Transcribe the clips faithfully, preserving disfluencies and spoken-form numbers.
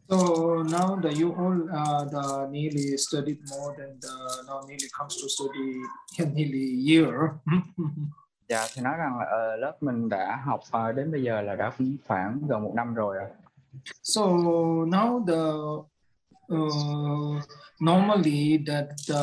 So now the you all uh, the nearly studied more than the now nearly comes to study nearly year. Dạ thì nói rằng là ở lớp mình đã học uh, đến bây giờ là đã khoảng gần một năm rồi ạ. So now the uh, normally that the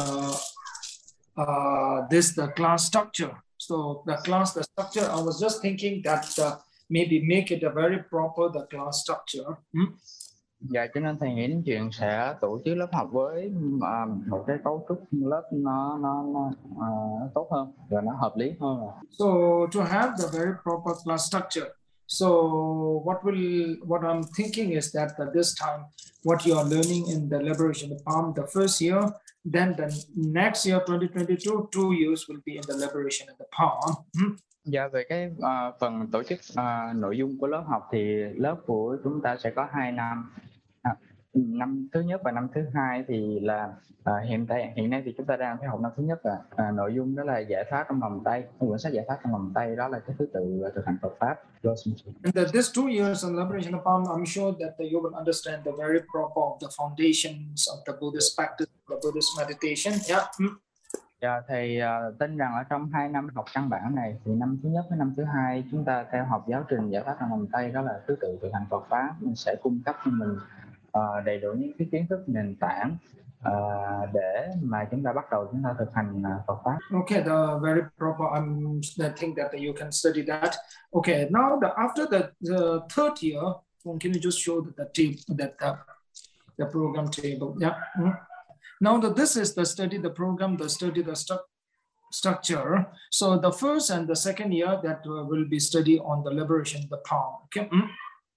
uh, this the class structure. So the class the structure I was just thinking that uh, maybe make it a very proper the class structure. Hmm? Dạ cho nên thầy nghĩ đến chuyện sẽ tổ chức lớp học với uh, một cái cấu trúc lớp nó nó, nó uh, tốt hơn và nó hợp lý hơn. So to have the very proper class structure. So what will what I'm thinking is that at this time what you are learning in the liberation of Palm the first year, then the next year twenty twenty-two two years will be in the liberation of the Palm. Hmm? Dạ về cái uh, phần tổ chức uh, nội dung của lớp học thì lớp của chúng ta sẽ có hai năm. À, năm thứ nhất và năm thứ hai thì là à, hiện tại hiện nay thì chúng ta đang phải học năm thứ nhất là à, nội dung đó là giải pháp trong vòng tay, quyển sách giải pháp trong vòng tay đó là cái thứ tự thực hành Phật pháp. And that these two years in liberation of Palm, I'm sure that you will understand the very proper of the foundations of the Buddhist practice, the Buddhist meditation. Yeah. Dạ, thầy uh, tin rằng ở trong hai năm học căn bản này thì năm thứ nhất với năm thứ hai chúng ta theo học giáo trình giải pháp trong vòng tay đó là thứ tự thực hành Phật pháp, mình sẽ cung cấp cho mình uh, đầy đủ những cái kiến thức nền tảng uh, để mà chúng ta bắt đầu chúng ta thực hành uh, Phật pháp. Okay, the very proper. I'm I think that you can study that. Okay, now the after the, the third year, can you just show that the table that the, the program table? Yeah. Mm-hmm. Now that this is the study, the program, the study, the stru structure. So the first and the second year that uh, will be study on the liberation of the palm. Okay. Mm.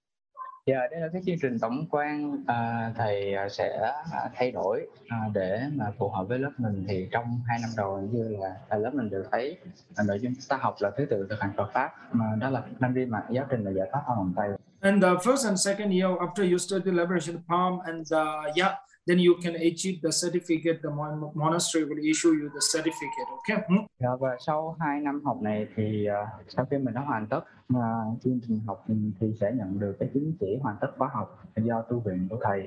Dạ, đây là cái chương trình tổng quan à, thầy sẽ thay đổi à, để mà phù hợp với lớp mình. Thì trong hai năm đầu như là à, lớp mình đều thấy à, nội dung ta học là thứ tự thực hành Phật pháp, mà đó là năm riêng mà giáo trình là giải pháp trong vòng tay. And the first and second year after you study liberation of palm and uh, yeah, then you can achieve the certificate. The monastery will issue you the certificate. Okay. Hmm? Dạ, và sau hai năm học này thì uh, sau khi mình đã hoàn tất uh, chương trình học thì sẽ nhận được cái chứng chỉ hoàn tất khóa học do tu viện của thầy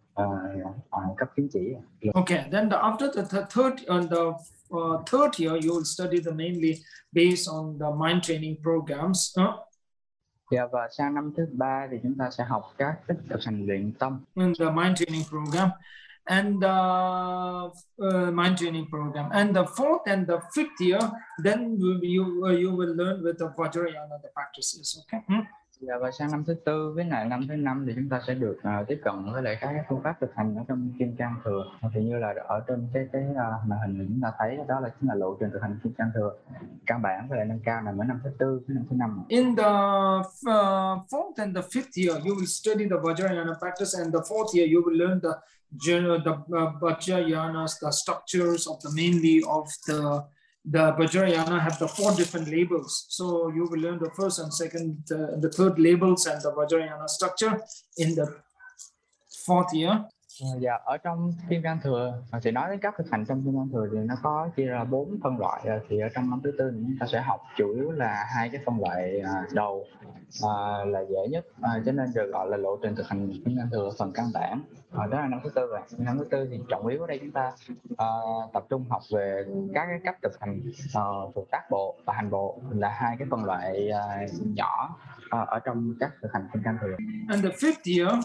uh, cấp chứng chỉ. Okay. Then the, after the, the third and the uh, third year, you will study the mainly based on the mind training programs. Huh? Dạ, và sang năm thứ ba thì chúng ta sẽ học các cách thực hành luyện tâm. In the mind training program, and the uh, mind training program, and the fourth and the fifth year, then you you, uh, you will learn with the Vajrayana the practices. Okay. Hmm? Dạ, và sang năm thứ tư với lại năm thứ năm thì chúng ta sẽ được uh, tiếp cận với lại các phương pháp thực hành ở trong Kim Cang Thừa. Thì như là ở trên cái cái uh, màn hình chúng ta thấy đó là chính là lộ trình thực hành Kim Cang Thừa căn bản với lại nâng cao nằm ở năm thứ tư với năm thứ năm. In the uh, fourth and the fifth year, you will study the Vajrayana practice, and the fourth year you will learn the the uh, Vajrayanas, the structures of the mainly of the the Vajrayana have the four different labels. So you will learn the first and second uh, and the third labels and the Vajrayana structure in the fourth year. Dạ, ở trong Kim Cang Thừa thì nói đến các thực hành trong Kim Cang Thừa thì nó có chia ra bốn phân loại. Thì ở trong năm thứ tư chúng ta sẽ học chủ yếu là hai cái phân loại đầu à, là dễ nhất, à, cho nên được gọi là lộ trình thực hành Kim Cang Thừa phần căn bản. À, đó là năm thứ tư rồi. Năm thứ tư thì trọng yếu ở đây chúng ta à, tập trung học về các cái cách thực hành uh, thuộc tác bộ và hành bộ, là hai cái phân loại uh, nhỏ uh, ở trong các thực hành Kim Cang Thừa. And the fifth year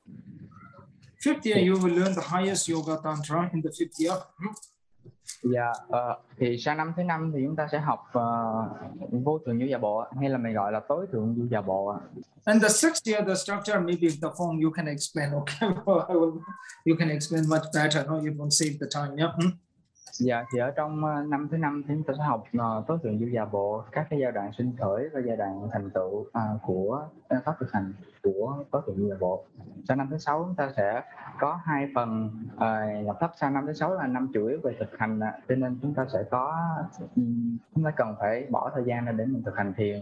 Fifth year, you will learn the highest yoga tantra in the fifth year. Dạ, uh, thì sang năm thứ năm thì chúng ta sẽ học uh, vô thượng du già bộ, hay là mình gọi là tối thượng du già bộ. And the sixth year, the structure, maybe the form you can explain. Okay, you can explain much better. No, you won't save the time. Yeah. Hmm? Dạ, thì ở trong uh, năm thứ năm thì chúng ta sẽ học uh, tối thượng du già bộ, các cái giai đoạn sinh khởi và giai đoạn thành tựu uh, của uh, pháp thực hành của tối thượng du già bộ. Sang năm thứ sáu chúng ta sẽ có hai phần uh, nhập thấp. Sang năm thứ sáu là năm chủ yếu về thực hành, uh, cho nên chúng ta sẽ có um, chúng ta cần phải bỏ thời gian ra để mình thực hành thiền.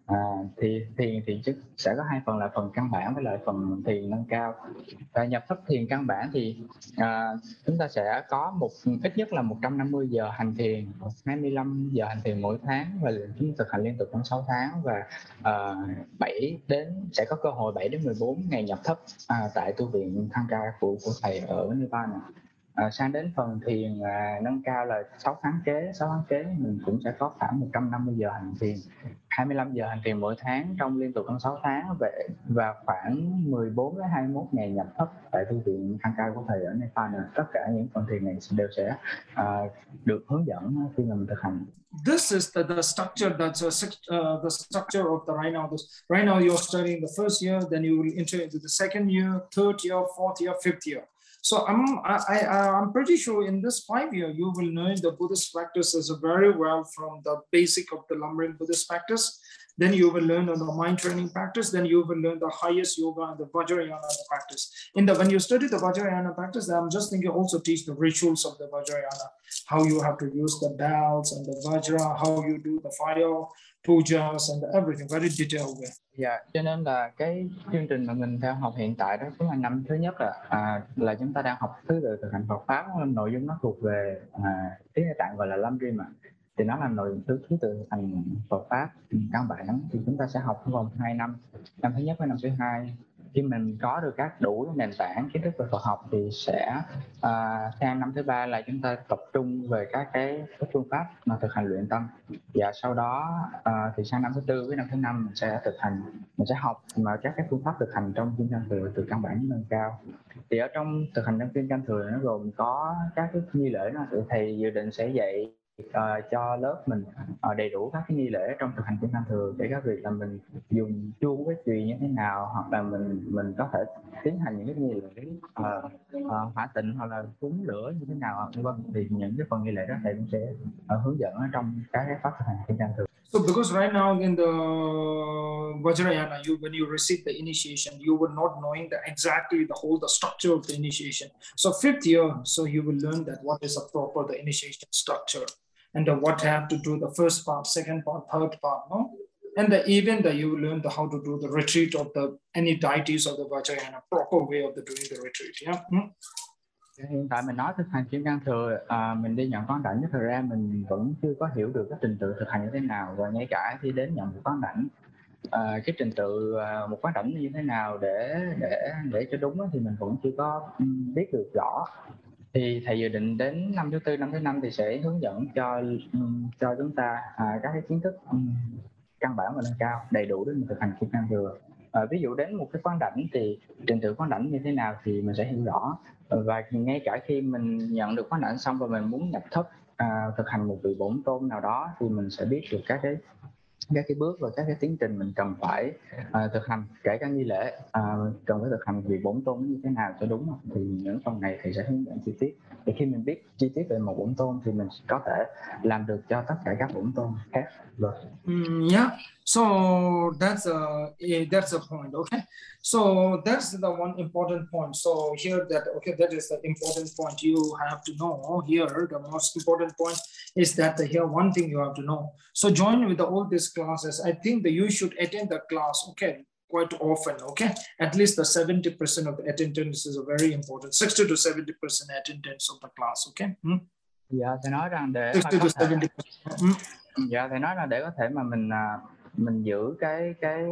À, thì thiền thì chứ sẽ có hai phần là phần căn bản với lại phần thiền nâng cao. Và nhập thất thiền căn bản thì à, chúng ta sẽ có một ít nhất là một trăm năm mươi giờ hành thiền, hai mươi lăm giờ hành thiền mỗi tháng, và chúng ta thực hành liên tục trong sáu tháng, và à, bảy đến sẽ có cơ hội bảy đến mười bốn ngày nhập thất à, tại tu viện Thang Ca của của thầy ở Nepal này. À, sang đến phần thiền à, nâng cao là sáu tháng kế, sáu tháng kế mình cũng sẽ có khoảng một trăm năm mươi giờ hành thiền, hai mươi lăm giờ hành thiền mỗi tháng trong liên tục trong sáu tháng, về và khoảng mười bốn đến hai mươi mốt ngày nhập thất tại thư viện Thang Ca của thầy ở Nepal. Tất cả những phần thiền này đều sẽ uh, được hướng dẫn khi mà mình thực hành. This is the, the structure that's a, uh, the structure of the right now. This, right now you're studying the first year, then you will enter into the second year, third year, fourth year, fifth year. So I'm I, I I'm pretty sure in this five year you will learn the Buddhist practices very well, from the basic of the lumbering Buddhist practice. Then you will learn on the mind training practice. Then you will learn the highest yoga and the Vajrayana practice. In the when you study the Vajrayana practice, I'm just thinking also teach the rituals of the Vajrayana, how you have to use the bells and the Vajra, how you do the fire pujas and everything, very detailed way. Dạ, yeah, cho nên là cái chương trình mà mình theo học hiện tại đó cũng là năm thứ nhất là à, là chúng ta đang học thứ tự thực hành Phật pháp. Nội dung nó thuộc về à, tiếng Tây Tạng gọi là Lam Rim, thì nó là nội dung thứ thứ tự thực hành Phật pháp căn bản. Thì chúng ta sẽ học trong vòng hai năm, năm thứ nhất với năm thứ hai. Khi mình có được các đủ nền tảng kiến thức về Phật học thì sẽ à, sang năm thứ ba là chúng ta tập trung về các cái các phương pháp mà thực hành luyện tâm, và sau đó à, thì sang năm thứ tư với năm thứ năm mình sẽ thực hành mình sẽ học mà các cái phương pháp thực hành trong Kim Cang Thừa từ căn bản đến nâng cao. Thì ở trong thực hành trong Kim Cang Thừa nó gồm có các cái nghi lễ, nó thầy dự định sẽ dạy Uh, cho lớp mình uh, đầy đủ các cái nghi lễ trong thực hành Kim Cang Thừa, kể cả việc là mình dùng chuông với chùy như thế nào, hoặc là mình mình có thể tiến hành những cái nghi lễ uh, uh, hỏa tịnh hoặc là cúng lửa như thế nào, vân. Thì những cái phần nghi lễ đó thầy cũng sẽ uh, hướng dẫn ở trong các cái pháp thực hành Kim Cang Thừa. So because right now in the Vajrayana, you when you receive the initiation, you were not knowing the exactly the whole the structure of the initiation. So fifth year, so you will learn that what is a proper the initiation structure, and the, what have to do the first part, second part, third part, no? And the, even that you will learn the, how to do the retreat of the any deities of the Vajrayana, proper way of the doing the retreat. Yeah. Hmm? Hiện tại mình nói thực hành Kim Cang Thừa, à, mình đi nhận quán đảnh, nhưng thật ra mình vẫn chưa có hiểu được cái trình tự thực hành như thế nào, và ngay cả khi đến nhận một quán đảnh, à, cái trình tự à, một quán đảnh như thế nào để để để cho đúng thì mình vẫn chưa có biết được rõ. Thì thầy dự định đến năm thứ tư, năm thứ năm thì sẽ hướng dẫn cho cho chúng ta à, các cái kiến thức um, căn bản và nâng cao đầy đủ để mình thực hành Kim Cang Thừa. À, ví dụ đến một cái quán đảnh thì trình tự quán đảnh như thế nào thì mình sẽ hiểu rõ, và ngay cả khi mình nhận được quán đảnh xong và mình muốn nhập thất à, thực hành một vị bổn tôn nào đó thì mình sẽ biết được các cái các cái bước và các cái tiến trình mình cần phải à, thực hành, kể cả nghi lễ à, cần phải thực hành vị bổn tôn như thế nào cho đúng. Thì những phần này thì sẽ hướng dẫn chi tiết, thì khi mình biết chi tiết về một bổn tôn thì mình có thể làm được cho tất cả các bổn tôn khác rồi. Mm, yeah. So that's a that's a point. Okay. So that's the one important point. So here that okay that is the important point you have to know. Here the most important point is that the, here one thing you have to know. So join with the, all these classes. I think that you should attend the class. Okay. Quite often, okay, at least the seventy percent of the attendance is a very important. Sixty to seventy percent attendance of the class, okay. Hmm? Dạ, thầy nói rằng để sixty to seventy percent. Hmm? Dạ, thầy nói là để có thể mà mình mình giữ cái cái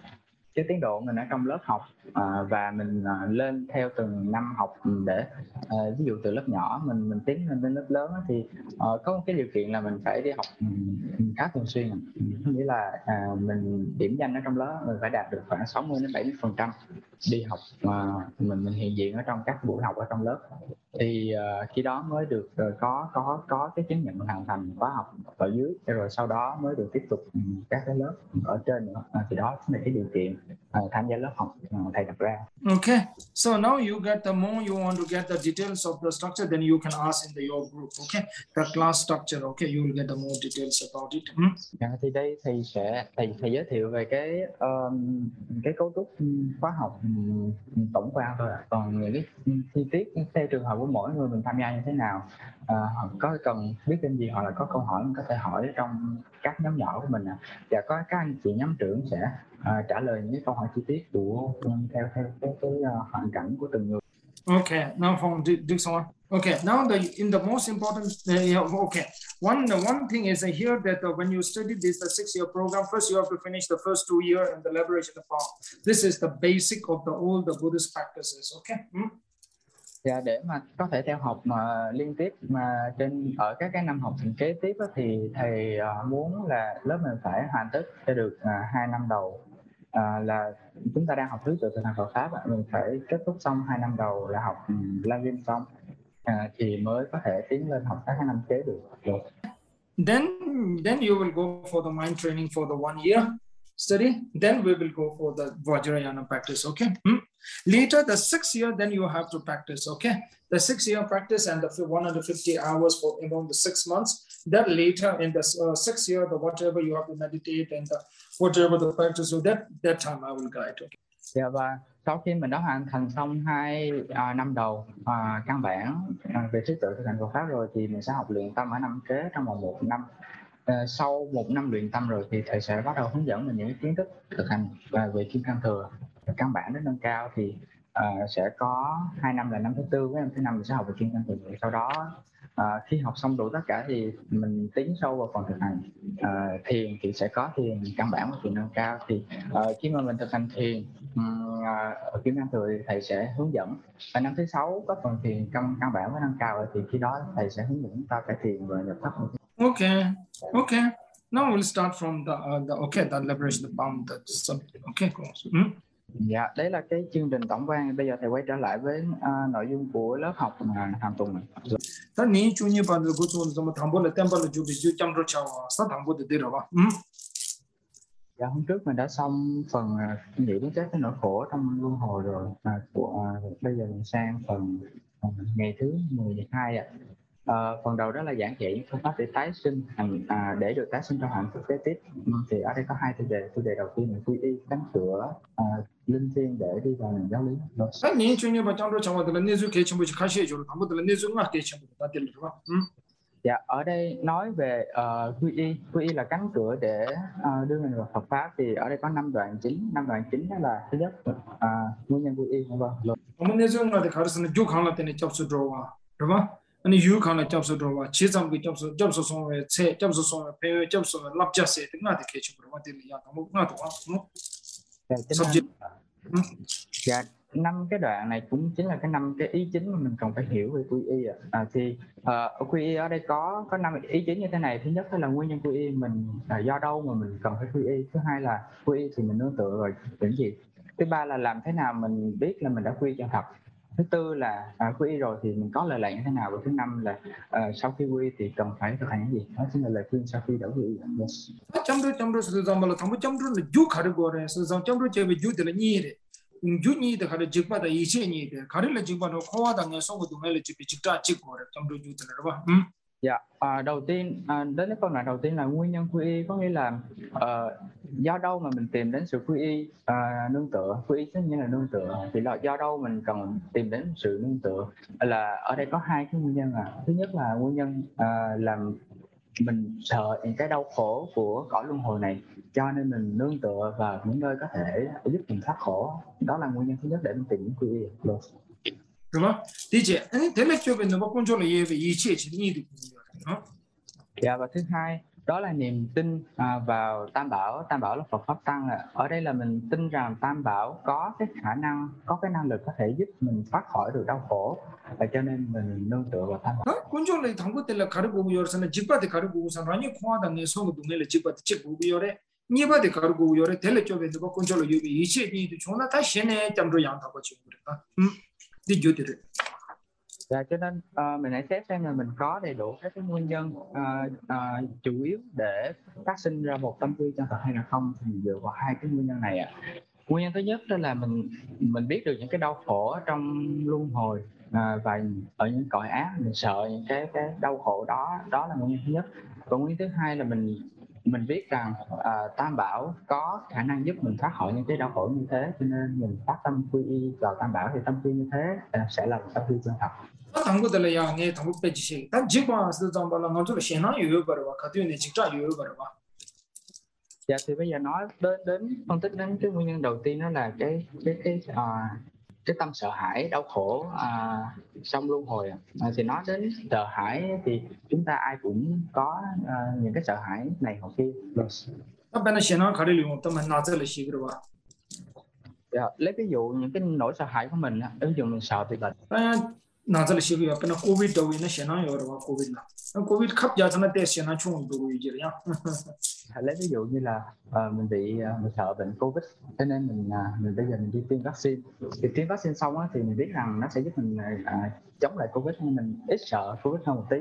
cái tiến độ mình ở trong lớp học à, và mình à, lên theo từng năm học để à, ví dụ từ lớp nhỏ mình mình tiến lên đến lớp lớn thì à, có một cái điều kiện là mình phải đi học um, khá thường xuyên, nghĩa là à, mình điểm danh ở trong lớp mình phải đạt được khoảng sáu mươi đến bảy mươi phần trăm đi học mà mình mình hiện diện ở trong các buổi học ở trong lớp, thì uh, khi đó mới được uh, có có có cái chứng nhận hoàn thành khóa học ở dưới, rồi sau đó mới được tiếp tục um, các cái lớp ở trên nữa. À, thì đó là cái điều kiện uh, tham gia lớp học uh, thầy đặt ra. Okay, So now you get the more you want to get the details of the structure, then you can ask in the your group, okay? The class structure, okay? You will get the more details about it. Hmm? Dạ, thì đây thầy sẽ thầy thầy giới thiệu về cái um, cái cấu trúc khóa học um, tổng quan thôi ạ. Còn những cái chi tiết theo trường hợp của mỗi người mình tham gia như thế nào, uh, có cần biết thêm gì hoặc là có câu hỏi mình có thể hỏi trong các nhóm nhỏ của mình ạ. Và có các anh chị nhóm trưởng sẽ uh, trả lời những câu hỏi chi tiết của um, theo theo cái cái uh, hoàn cảnh của từng người. Okay, now from this one. Okay, now the in the most important, uh, okay, one the one thing is uh, here that uh, when you study this the six-year program, first you have to finish the first two year and the liberation of power. This is the basic of the all the Buddhist practices. Okay. Hmm? Dạ, để mà có thể theo học mà liên tiếp mà trên ở các cái năm học kế tiếp đó, thì thầy uh, muốn là lớp mình phải hoàn tất cho được uh, hai năm đầu. Uh, là chúng ta đang học thứ tự thực hành Phật pháp, mình phải kết thúc xong hai năm đầu là học um, La Viên xong uh, thì mới có thể tiến lên học các năm kế được. được. Then, then you will go for the mind training for the one year study. Then we will go for the Vajrayana practice. Okay. Hmm? Later, the sixth year, then you have to practice. Okay. The six year practice and the one hundred fifty hours for among the six months. That later in the uh, sixth year, the whatever you have to meditate and the, whatever the practice. So that that time I will guide. Okay. Dạ, và sau khi mình đã hoàn thành xong hai à, năm đầu à, căn bản à, về thứ tự thực hành Phật pháp rồi thì mình sẽ học luyện tâm ở năm kế trong vòng một năm. À, sau một năm luyện tâm rồi thì thầy sẽ bắt đầu hướng dẫn mình những kiến thức thực hành và về Kim Cang Thừa căn bản đến nâng cao thì à, sẽ có hai năm là năm thứ tư với năm thứ năm mình sẽ học về Kim Cang Thừa. Sau đó à, khi học xong đủ tất cả thì mình tiến sâu vào phần thực hành à, thiền thì sẽ có thiền căn bản và thiền nâng cao. Thì à, khi mà mình thực hành thiền à, ở Kim Cang Thừa thì thầy sẽ hướng dẫn. Và năm thứ sáu có phần thiền căn căn bản với nâng cao thì khi đó thầy sẽ hướng dẫn chúng ta phải thiền và nhập thất. Okay, okay. Now we'll start from the, uh, the okay, the liberation of bound. Okay, cool. Hmm? Dạ, đấy là cái chương trình tổng quan. Bây giờ thầy quay trở lại với uh, nội dung của lớp học mà hàng tuần này. Ta ni chu ni ba lu gu chu zo ma thang bo le tem ba lu ju bi ju cham ro chao sa thang bo de de ro ba. Dạ, hôm trước mình đã xong phần uh, nghĩ đến các cái nỗi khổ trong luân hồi rồi. À, của, uh, bây giờ mình sang phần uh, ngày thứ mười hai ạ. À, phần đầu đó là giảng dạy phương pháp để tái sinh hành à, để được tái sinh trong hạnh phúc kế tiếp. Thì ở đây có hai tiêu đề. Tiêu đề đầu tiên là quy y cánh cửa à, linh thiêng để đi vào nền giáo lý. Ta ni chu ni ba cham ro chao de le ne zu ke chim bu ji kha she ju thang bo de le ne zu nga ke chim bu ta de le ba. Dạ, ở đây nói về uh, quy y. Quy y là cánh cửa để uh, đưa mình vào Phật pháp. Thì ở đây có năm đoạn chính. Năm đoạn chính đó là thứ nhất uh, nguyên nhân quy y. Vâng. Ông ne zu nga de khar san ju khang la te ne chap su dro wa. Đúng không? Anh yu khang la chap su dro wa. Chi zam ge chap su chap su song we che chap su song we pe chap su lap ja se de nga de ke chim bu de le ya thang bo nga to wa. Subject. Dạ, năm cái đoạn này cũng chính là cái năm cái ý chính mà mình cần phải hiểu về quy y ạ. À, thì uh, ở quy y ở đây có có năm ý chính như thế này. Thứ nhất là nguyên nhân quy y mình là do đâu mà mình cần phải quy y. Thứ hai là quy y thì mình nương tựa rồi những gì. Thứ ba là làm thế nào mình biết là mình đã quy cho thật. Thứ tư là à, quy y rồi thì mình có lời lệ như thế nào. Và thứ năm là uh, sau khi quy y thì cần phải thực hành cái gì. Đó chính là lời khuyên sau khi đã quy y. Yes. Chăm đôi chăm đôi sự zamalo thằng chăm đôi là du khởi của rồi, sự chăm đôi chơi với du thì là nhị đấy. Du nhị thì khởi trực bắt là ý chí nhị đấy. Khởi là trực bắt nó khoa đang nghe xong rồi tụi ngay là trực bị trực trả trực của rồi, chăm đôi du thì là đúng không? Dạ, à, đầu tiên à, đến cái phần này đầu tiên là nguyên nhân quy y, có nghĩa là uh, do đâu mà mình tìm đến sự quy y uh, nương tựa. Quy y tất nhiên là nương tựa, thì là do đâu mình cần tìm đến sự nương tựa. Là ở đây có hai cái nguyên nhân. À, thứ nhất là nguyên nhân uh, làm mình sợ những cái đau khổ của cõi luân hồi này, cho nên mình nương tựa vào những nơi có thể giúp mình thoát khổ. Đó là nguyên nhân thứ nhất để mình tìm đến quy y. Được. Đúng không? Đi chị, anh thế là cho bên nó con cho là gì về ý chí chỉ nhị được. Dạ, và thứ hai đó là niềm tin à, vào Tam Bảo. Tam Bảo là Phật pháp tăng. À. Ở đây là mình tin rằng Tam Bảo có cái khả năng, có cái năng lực có thể giúp mình thoát khỏi được đau khổ, và cho nên mình nương tựa vào Tam Bảo. Con cho là thằng của tên là khởi của người sang chích bắt thì khởi của sang rồi khoa đang nghe xong rồi là chích bắt chích của người đấy, nhị bắt thì khởi của người đấy, thế là cho bên nó con cho là gì về ý chí nhị thì chúng ta ta xem này chăm rồi养thằng của chúng ta, đi chú thì Dạ, cho nên uh, mình hãy xét xem là mình có đầy đủ các cái nguyên nhân uh, uh, chủ yếu để phát sinh ra một tâm quy chân thật hay là không, thì dựa vào hai cái nguyên nhân này ạ. Nguyên nhân thứ nhất đó là mình mình biết được những cái đau khổ ở trong luân hồi, à, và ở những cõi ác mình sợ những cái cái đau khổ đó, đó là nguyên nhân thứ nhất. Và nguyên nhân thứ hai là mình mình biết rằng à, Tam Bảo có khả năng giúp mình thoát khỏi những cái đau khổ như thế, cho nên mình phát tâm quy y vào Tam Bảo thì tâm quy như thế à, sẽ là một tâm quy chân thật. 당고들 야 네 당고 빼지시 단 지바스 잠발라 먼저 신나 요요 버와 가디네 직자 요요 버와. Dạ thì bây giờ nói đến đến phân tích đến cái nguyên nhân đầu tiên đó là cái cái cái à, cái tâm sợ hãi đau khổ à, trong luân hồi. À, thì nói đến sợ hãi thì chúng ta ai cũng có à, những cái sợ hãi này hoặc kia. bên 신나 가리려 또 만나들 시그러와. Dạ, lấy ví dụ những cái nỗi sợ hãi của mình, ví dụ mình sợ bị bệnh. 나들 시그 옆에는 코비드 위는 신나 요러와 코비드. 코비드 컵 자잖아 때 신나 총 두고 이제야. Lấy ví dụ như là uh, mình bị uh, mình sợ bệnh Covid, cho nên mình uh, mình bây giờ mình đi tiêm vaccine. Thì tiêm vaccine xong á, thì mình biết rằng nó sẽ giúp mình uh, chống lại Covid, nhưng mình ít sợ Covid hơn một tí.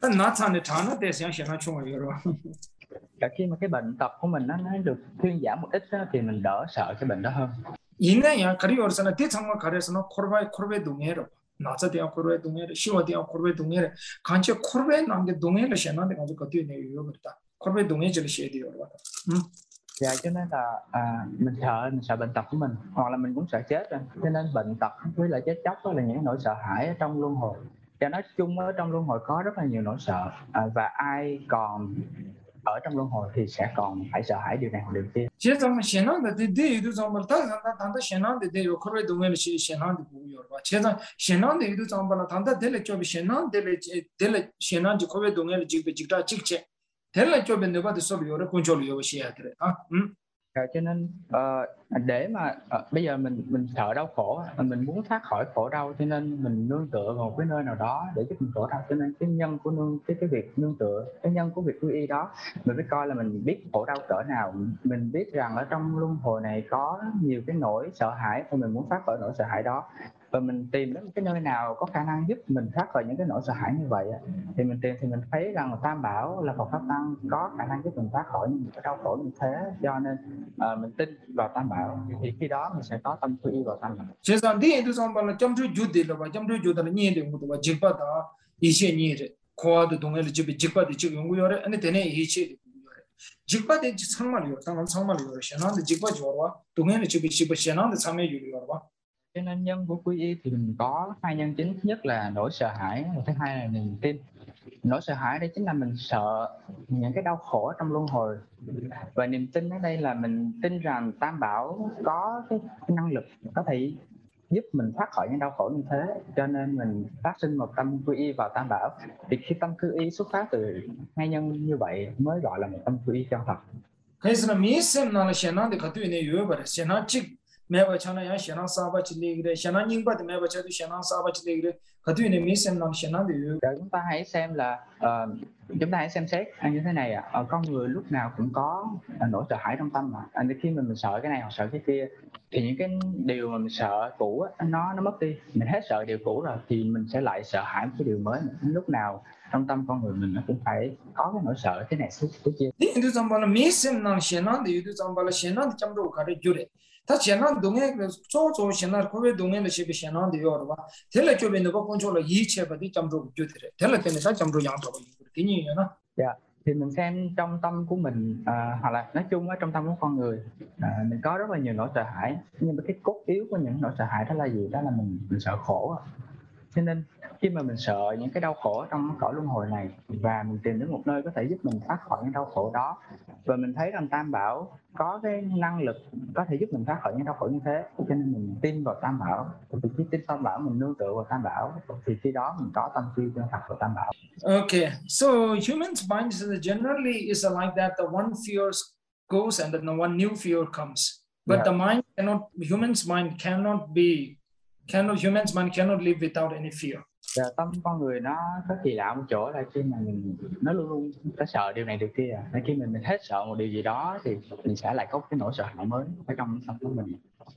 Cả khi mà cái bệnh tật của mình nó, nó được thuyên giảm một ít đó, thì mình đỡ sợ cái bệnh đó hơn. 이내야 가리어서는 대창과 가려서는 코르바이 코르베 동해로 나자대야 코르베 동해로 시와대야 코르베 동해로 간체 코르베 남게 동해로 셔나데 가지고 그때 내요 그랬다. 코르베 동해를 셔야 돼요. 음. Dạ, cho nên là à, mình sợ mình sợ bệnh tật của mình, hoặc là mình cũng sợ chết rồi. Cho nên bệnh tật với lại chết chóc đó là những nỗi sợ hãi ở trong luân hồi. Cho nói chung ở trong luân hồi có rất là nhiều nỗi sợ, à, và ai còn ở trong luân hồi thì sẽ còn phải sợ hãi điều này hoặc điều kia. Chứ rằng 신앙의 대대도 정말 단다 단다 신앙의 대요 코르베 동해를 신앙의 부여로 봐. chứ rằng 신앙의 대도 정말 단다 될 쪽이 신앙 될 될 신앙의 코르베 동해를 지금 직다 직체 될 쪽에 내가 소리를 컨트롤 요시해야 돼. 아, 음. Rồi, cho nên uh, để mà uh, bây giờ mình mình sợ đau khổ, mình muốn thoát khỏi khổ đau, cho nên mình nương tựa vào một cái nơi nào đó để giúp mình khổ đau. Cho nên cái nhân của nương cái cái việc nương tựa, cái nhân của việc quy y đó, mình phải coi là mình biết khổ đau cỡ nào. Mình biết rằng ở trong luân hồi này có nhiều cái nỗi sợ hãi, và mình muốn thoát khỏi nỗi sợ hãi đó, và mình tìm đến cái nơi nào có khả năng giúp mình thoát khỏi những cái nỗi sợ hãi như vậy, thì mình tìm thì mình thấy rằng là Tam Bảo là Phật Pháp Tăng có khả năng giúp mình thoát khỏi những cái đau khổ như thế, cho nên uh, mình tin vào Tam Bảo, thì khi đó mình sẽ có tâm quy y vào Tam Bảo. chứ rằng đi tu xong là chăm chú chú đi là chăm chú chú là nhẹ được một cái chích bắt đó, ý chí nhẹ đấy, khoa được 동해를 집에 chích bắt được chích用거요. anh thế này ý chí chích bắt được 상말이요, 당연 상말이요. 신앙의 chích bắt 좋아, 동해를 집에 집에 신앙의 참여 유리요. Cho nên nhân của quy y thì mình có hai nhân chính. Thứ nhất là nỗi sợ hãi, và thứ hai là niềm tin. Nỗi sợ hãi đây chính là mình sợ những cái đau khổ trong luân hồi, và niềm tin ở đây là mình tin rằng Tam Bảo có cái năng lực có thể giúp mình thoát khỏi những đau khổ như thế, cho nên mình phát sinh một tâm quy y vào Tam Bảo. Thì khi tâm quy y xuất phát từ hai nhân như vậy mới gọi là một tâm quy y chân thật. 그래서 미셈 나는 신앙의 같은 내 요버래 신앙 직 매번 전에 신앙 사바치 내기래 신앙 인바도 매번 저도 신앙 사바치 내기래 같은 내 미셈 나는 신앙의 요. Chúng ta hãy xem là uh, chúng ta hãy xem xét như thế này ạ. À. Con người lúc nào cũng có uh, nỗi sợ hãi trong tâm mà. À, khi mà mình sợ cái này hoặc sợ cái kia, thì những cái điều mà mình sợ cũ á, nó nó mất đi. Mình hết sợ điều cũ rồi thì mình sẽ lại sợ hãi một cái điều mới. Lúc nào trong tâm con người mình nó cũng phải có cái nỗi sợ cái này cái kia. 이 인도 잠발은 미셈 나는 신앙의 이도 잠발은 신앙 점로 가려 주래. 다 신앙 동에 소소 신앙 코베 동에는 집에 신앙의 요로 봐. 텔레 쪽에 너가 컨트롤 이체 받이 점로 주래. 텔레 때문에 다 점로 양도고 이거든요. Dạ, thì mình xem trong tâm của mình, à, hoặc là nói chung ở trong tâm của con người, à, mình có rất là nhiều nỗi sợ hãi, nhưng mà cái cốt yếu của những nỗi sợ hãi đó là gì? Đó là mình mình sợ khổ. Cho nên khi mà mình sợ những cái đau khổ trong cõi luân hồi này, và mình tìm đến một nơi có thể giúp mình thoát khỏi những đau khổ đó, và mình thấy rằng Tam Bảo có cái năng lực có thể giúp mình thoát khỏi những đau khổ như thế, cho nên mình tin vào Tam Bảo. Thì khi tin Tam Bảo, mình nương tựa vào Tam Bảo, thì khi đó mình có tâm quy chân thật vào Tam Bảo. Okay, so human mind generally is like that. The one fear goes and then the one new fear comes, but yeah. The mind cannot. Human's mind cannot be. Cannot, human's mind cannot live without any fear. Dạ, tâm con người nó có kỳ lạ một chỗ là khi mà mình nó luôn luôn có sợ điều này điều kia. Nên khi mình, mình hết sợ một điều gì đó thì mình sẽ lại có cái nỗi sợ hãi mới ở trong tâm của mình.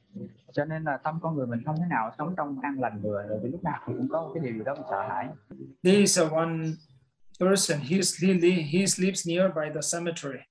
Cho nên là tâm con người mình không thể nào sống trong an lành được, vì lúc nào cũng có một cái điều gì đó mình sợ hãi. There is a one person. He he he sleeps nearby the cemetery.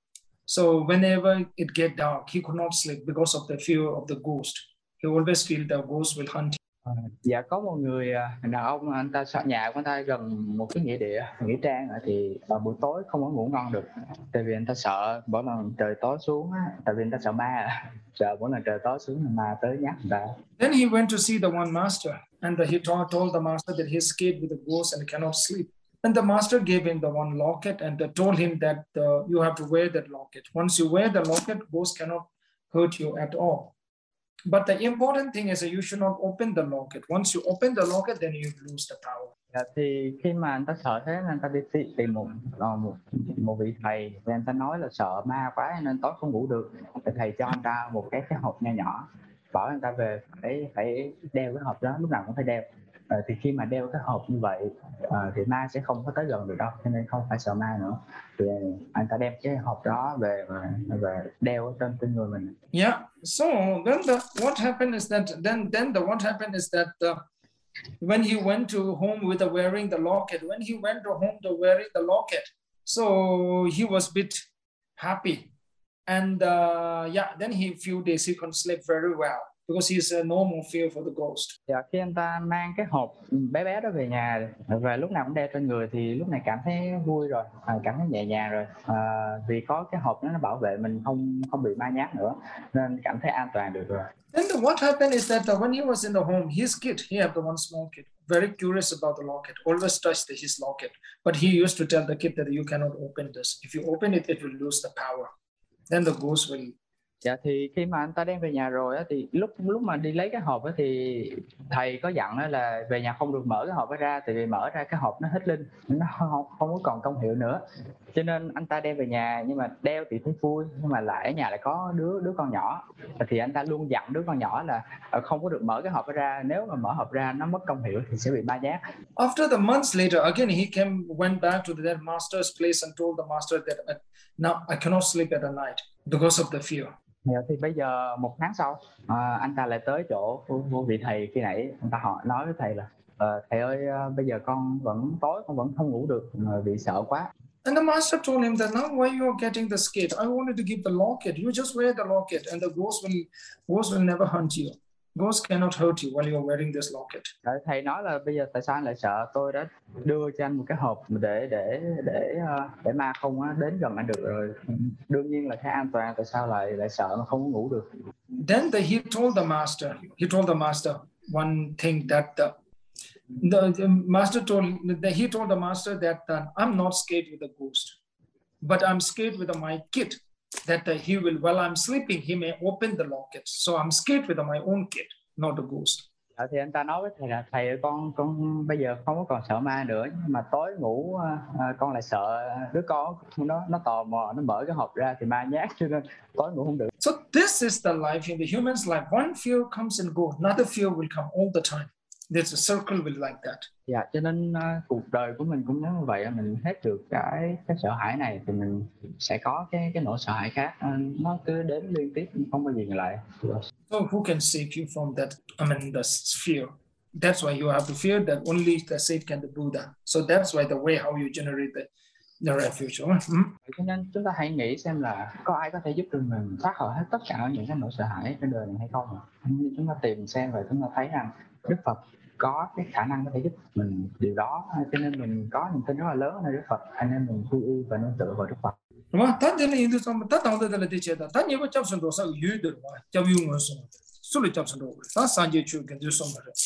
So whenever it get dark, he could not sleep because of the fear of the ghost. He always feel the ghost will hunt him. À, dạ có một người đàn ông, anh ta sợ nhà của anh ta gần một cái nghĩa địa, nghĩa trang, thì vào buổi tối không có ngủ ngon được, tại vì anh ta sợ mỗi lần trời tối xuống, tại vì anh ta sợ ma, sợ mỗi lần trời tối xuống là ma tới nhắc người ta. Then he went to see the one master, and he told, told the master that he's scared with the ghost and cannot sleep. And the master gave him the one locket and told him that uh, you have to wear that locket. Once you wear the locket, ghost cannot hurt you at all. But the important thing is that you should not open the locket. Once you open the locket, then you lose the power. Dạ, thì khi mà anh ta sợ thế nên anh ta đi tìm một, một một vị thầy, thì anh ta nói là sợ ma quá nên tối không ngủ được. Thì thầy cho anh ta một cái cái hộp nho nhỏ, bảo anh ta về phải phải đeo cái hộp đó, lúc nào cũng phải đeo. À, thì khi mà đeo cái hộp như vậy à, thì ma sẽ không có tới gần được đâu, cho nên không phải sợ ma nữa. Thì anh ta đem cái hộp đó về và về đeo ở trên trên người mình. Yeah. So then the what happened is that then then the what happened is that uh, when he went to home with the wearing the locket, when he went to home to wearing the locket, so he was a bit happy, and uh, yeah, then he few days he could sleep very well. Because he's a no more fear for the ghost. Dạ, khi anh ta mang cái hộp bé bé đó về nhà và lúc nào cũng đeo trên người thì lúc này cảm thấy vui rồi, à, cảm thấy nhẹ nhàng rồi, à, vì có cái hộp đó nó bảo vệ mình không không bị ma nhát nữa, nên cảm thấy an toàn được rồi. Then the, what happened is that uh, when he was in the home, his kid, he had the one small kid, very curious about the locket, always touched the, his locket, but he used to tell the kid that you cannot open this. If you open it, it will lose the power. Then the ghost will. Dạ, thì khi mà anh ta đem về nhà rồi á, thì lúc lúc mà đi lấy cái hộp á, thì thầy có dặn đó là về nhà không được mở cái hộp đó ra, tại vì mở ra cái hộp nó hết linh, nó không không có còn công hiệu nữa. Cho nên anh ta đem về nhà, nhưng mà đeo thì thấy vui, nhưng mà lại ở nhà lại có đứa đứa con nhỏ, thì anh ta luôn dặn đứa con nhỏ là không có được mở cái hộp đó ra, nếu mà mở hộp ra nó mất công hiệu thì sẽ bị ma nhát. After the months later, again he came went back to the master's place and told the master that now I cannot sleep at the night because of the fear. Dạ, thì bây giờ một tháng sau à, anh ta lại tới chỗ của, của vị thầy khi nãy, anh ta hỏi nói với thầy là à, thầy ơi, à, bây giờ con vẫn tối con vẫn không ngủ được vì sợ quá. And the master told him that now why you are getting the skate? I wanted to give the locket. You just wear the locket, and the ghost will ghost will never hunt you. Ghost cannot hurt you while you are wearing this locket. Thầy nói là bây giờ tại sao anh lại sợ? Tôi đã đưa cho anh một cái hộp để để để để ma không đến gần anh được rồi. Đương nhiên là cái an toàn, tại sao lại lại sợ mà không có ngủ được? Then the, he told the master. He told the master one thing that the, the, the master told that he told the master that uh, I'm not scared with the ghost, but I'm scared with my kid. That uh, he will, while I'm sleeping, he may open the locket. So I'm scared with my own kid, not the ghost. À, thì anh ta nói với thầy là thầy ơi, con con bây giờ không có còn sợ ma nữa, nhưng mà tối ngủ à, con lại sợ đứa con nó nó tò mò, nó mở cái hộp ra thì ma nhát, cho nên tối ngủ không được. So this is the life in the human's life. One fear comes and goes, another fear will come all the time. There's a circle will like that. Dạ, cho nên uh, cuộc đời của mình cũng giống như vậy, mình hết được cái cái sợ hãi này thì mình sẽ có cái cái nỗi sợ hãi khác, uh, nó cứ đến liên tiếp không bao giờ dừng lại. So who can save you from that? I mean, the fear. That's why you have to fear that only the saint can do that. So that's why the way how you generate the the refuge. Mm-hmm. Cho nên chúng ta hãy nghĩ xem là có ai có thể giúp được mình thoát khỏi hết tất cả những cái nỗi sợ hãi trên đời này hay không? Chúng ta tìm xem và chúng ta thấy rằng Đức Phật có cái khả năng có thể giúp mình điều đó, cho nên mình có niềm tin rất là lớn ở nơi Đức Phật, anh em mình quy y và nương tựa vào Đức Phật. đúng không? Ta đến Hindu xong ta tao tới là đi chơi ta, ta nhiều chấp sinh đồ sao yêu được mà, chấp yêu người xong, số lượng chấp sinh đồ, ta sang chơi chơi cái điều xong rồi.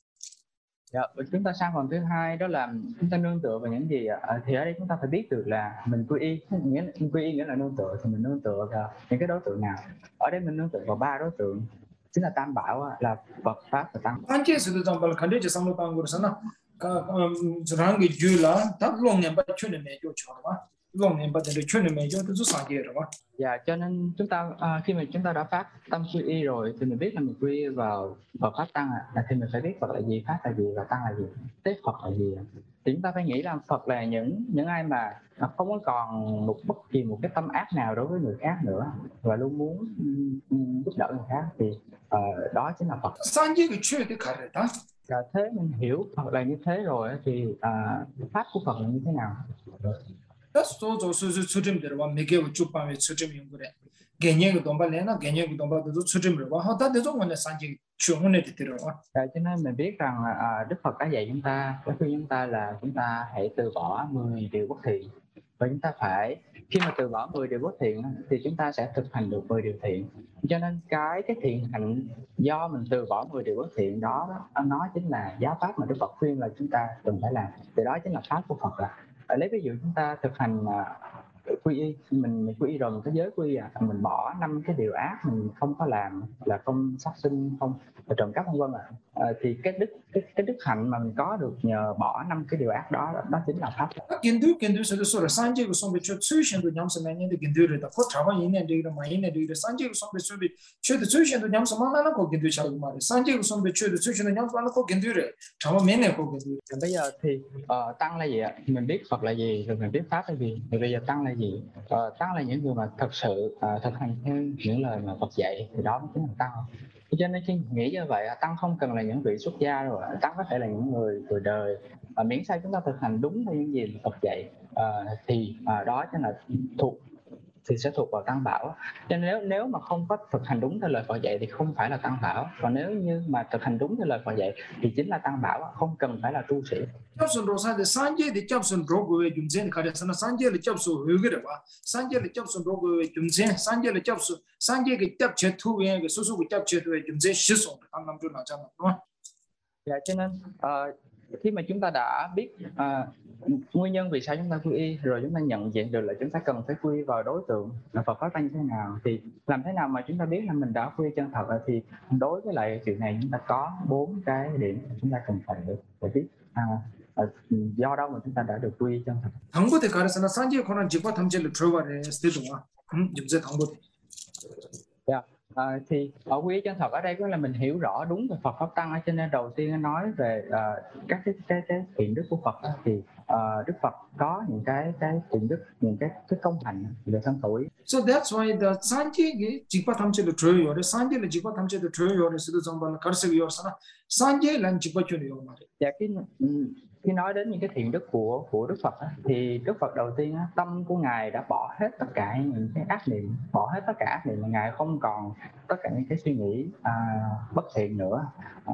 Dạ, chúng ta sang phần thứ hai đó là chúng ta nương tựa vào những gì ạ? À, thì ở đây chúng ta phải biết được là mình quy y, nghĩa quy y nghĩa là nương tựa, thì mình nương tựa vào những cái đối tượng nào? Ở đây mình nương tựa vào ba đối tượng, chính là Tam Bảo, là Phật, Pháp và Tăng. Anh chị sử dụng bằng khẩn để sang lúc tăng của nó, rằng cái duyên là ta long niệm bắt chuyên niệm cho cho đó, long niệm bắt để chuyên niệm cho tôi sang kia rồi. Dạ, cho nên chúng ta à, khi mà chúng ta đã phát tâm quy y rồi thì mình biết là mình quy y vào Phật, Pháp, Tăng à, thì mình phải biết Phật là gì, Pháp là gì và Tăng là gì, thế Phật là gì. Thì chúng ta phải nghĩ là Phật là những những ai mà không có còn một bất kỳ một cái tâm ác nào đối với người khác nữa và luôn muốn giúp đỡ người khác, thì uh, đó chính là Phật. Dạ, thế mình hiểu Phật là như thế rồi thì uh, Pháp của Phật là như thế nào? That's also so sudim there one make a chupa with sudim yung gure. Genye ko domba lena genye ko domba do sudim rồi. How that is one sanji chung ne ti rồi. Rồi cho nên mình biết rằng à, Đức Phật đã dạy chúng ta, đã khuyên chúng ta là chúng ta hãy từ bỏ mười điều bất thiện. Và chúng ta phải khi mà từ bỏ mười điều bất thiện thì chúng ta sẽ thực hành được mười điều thiện. Cho nên cái cái thiện hạnh do mình từ bỏ mười điều bất thiện đó, đó nó chính là giáo pháp mà Đức Phật khuyên là chúng ta cần phải làm. Thì đó chính là pháp của Phật. Là lấy ví dụ chúng ta thực hành quy y, mình mình quy y rồi mình có giới quy y à, mình bỏ năm cái điều ác mình không có làm, là không sát sinh, không trộm cắp vân vân à. à thì cái đức cái, cái đức hạnh mà mình có được nhờ bỏ năm cái điều ác đó, đó chính là pháp. Kindu kindu sẽ số là sanje của song bị chốt suy sinh được nhắm sự này thì kindu rồi, có thảo văn này đi rồi mấy này đi rồi sanje của song bị suy bị chốt suy sinh được nhắm sự mà nó có kindu chào mà sanje của song bị chốt suy sinh được nhắm nó có kindu rồi, thảo văn mấy này có kindu. Bây giờ thì uh, tăng là gì ạ? Mình biết Phật là gì, rồi mình biết pháp là gì, thì bây giờ tăng là gì? Uh, tăng là những người mà thật sự uh, thực hành theo những lời mà Phật dạy, thì đó chính là tăng. Cho nên khi nghĩ như vậy, tăng không cần là những vị xuất gia rồi, tăng có thể là những người người đời, uh, miễn sao chúng ta thực hành đúng theo những gì Phật dạy, uh, thì uh, đó chính là thuộc thì sẽ thuộc vào tăng bảo. Cho nên nếu nếu mà không có thực hành đúng theo lời Phật dạy thì không phải là tăng bảo, còn nếu như mà thực hành đúng theo lời Phật dạy thì chính là tăng bảo, không cần phải là tu sĩ. chấp xuân rồi sao thì sanje thì chấp xuân rồi của chúng sinh khai ra sana sanje là chấp xuân hữu cái đó, sanje là chấp xuân rồi của chúng sinh, sanje là chấp xuân sanje cái chấp chết thu về cái số số cái chấp chết về chúng sinh sử dụng tăng năm chút nào chẳng đúng không? Dạ, cho nên uh, khi mà chúng ta đã biết uh, nguyên nhân vì sao chúng ta quy y, rồi chúng ta nhận diện được là chúng ta cần phải quy vào đối tượng là Phật pháp tăng như thế nào, thì làm thế nào mà chúng ta biết là mình đã quy chân thật rồi, thì đối với lại chuyện này chúng ta có bốn cái điểm chúng ta cần phải phải biết à, à, do đâu mà chúng ta đã được quy chân thật. Thằng bố thì cái là sanje còn chỉ có tham chế là trôi vào để sử dụng à, chúng sẽ thằng bố. Dạ. À, thì ở quy chân thật ở đây có là mình hiểu rõ đúng về Phật pháp tăng, cho nên đầu tiên nói về uh, các cái cái cái thiện đức của Phật đó, thì uh, Đức Phật có những cái cái thiện đức, những cái cái công hạnh về thân tuổi. So that's why the sanje chỉ có tham chế là trôi vào, sanje là chỉ có tham chế là trôi vào để sử dụng vào cái sự yêu sana, sanje là chỉ có chuyện yêu mà. Dạ, khi khi nói đến những cái thiện đức của của Đức Phật á, thì Đức Phật đầu tiên á, tâm của ngài đã bỏ hết tất cả những cái ác niệm, bỏ hết tất cả ác niệm, mà ngài không còn tất cả những cái suy nghĩ à, bất thiện nữa.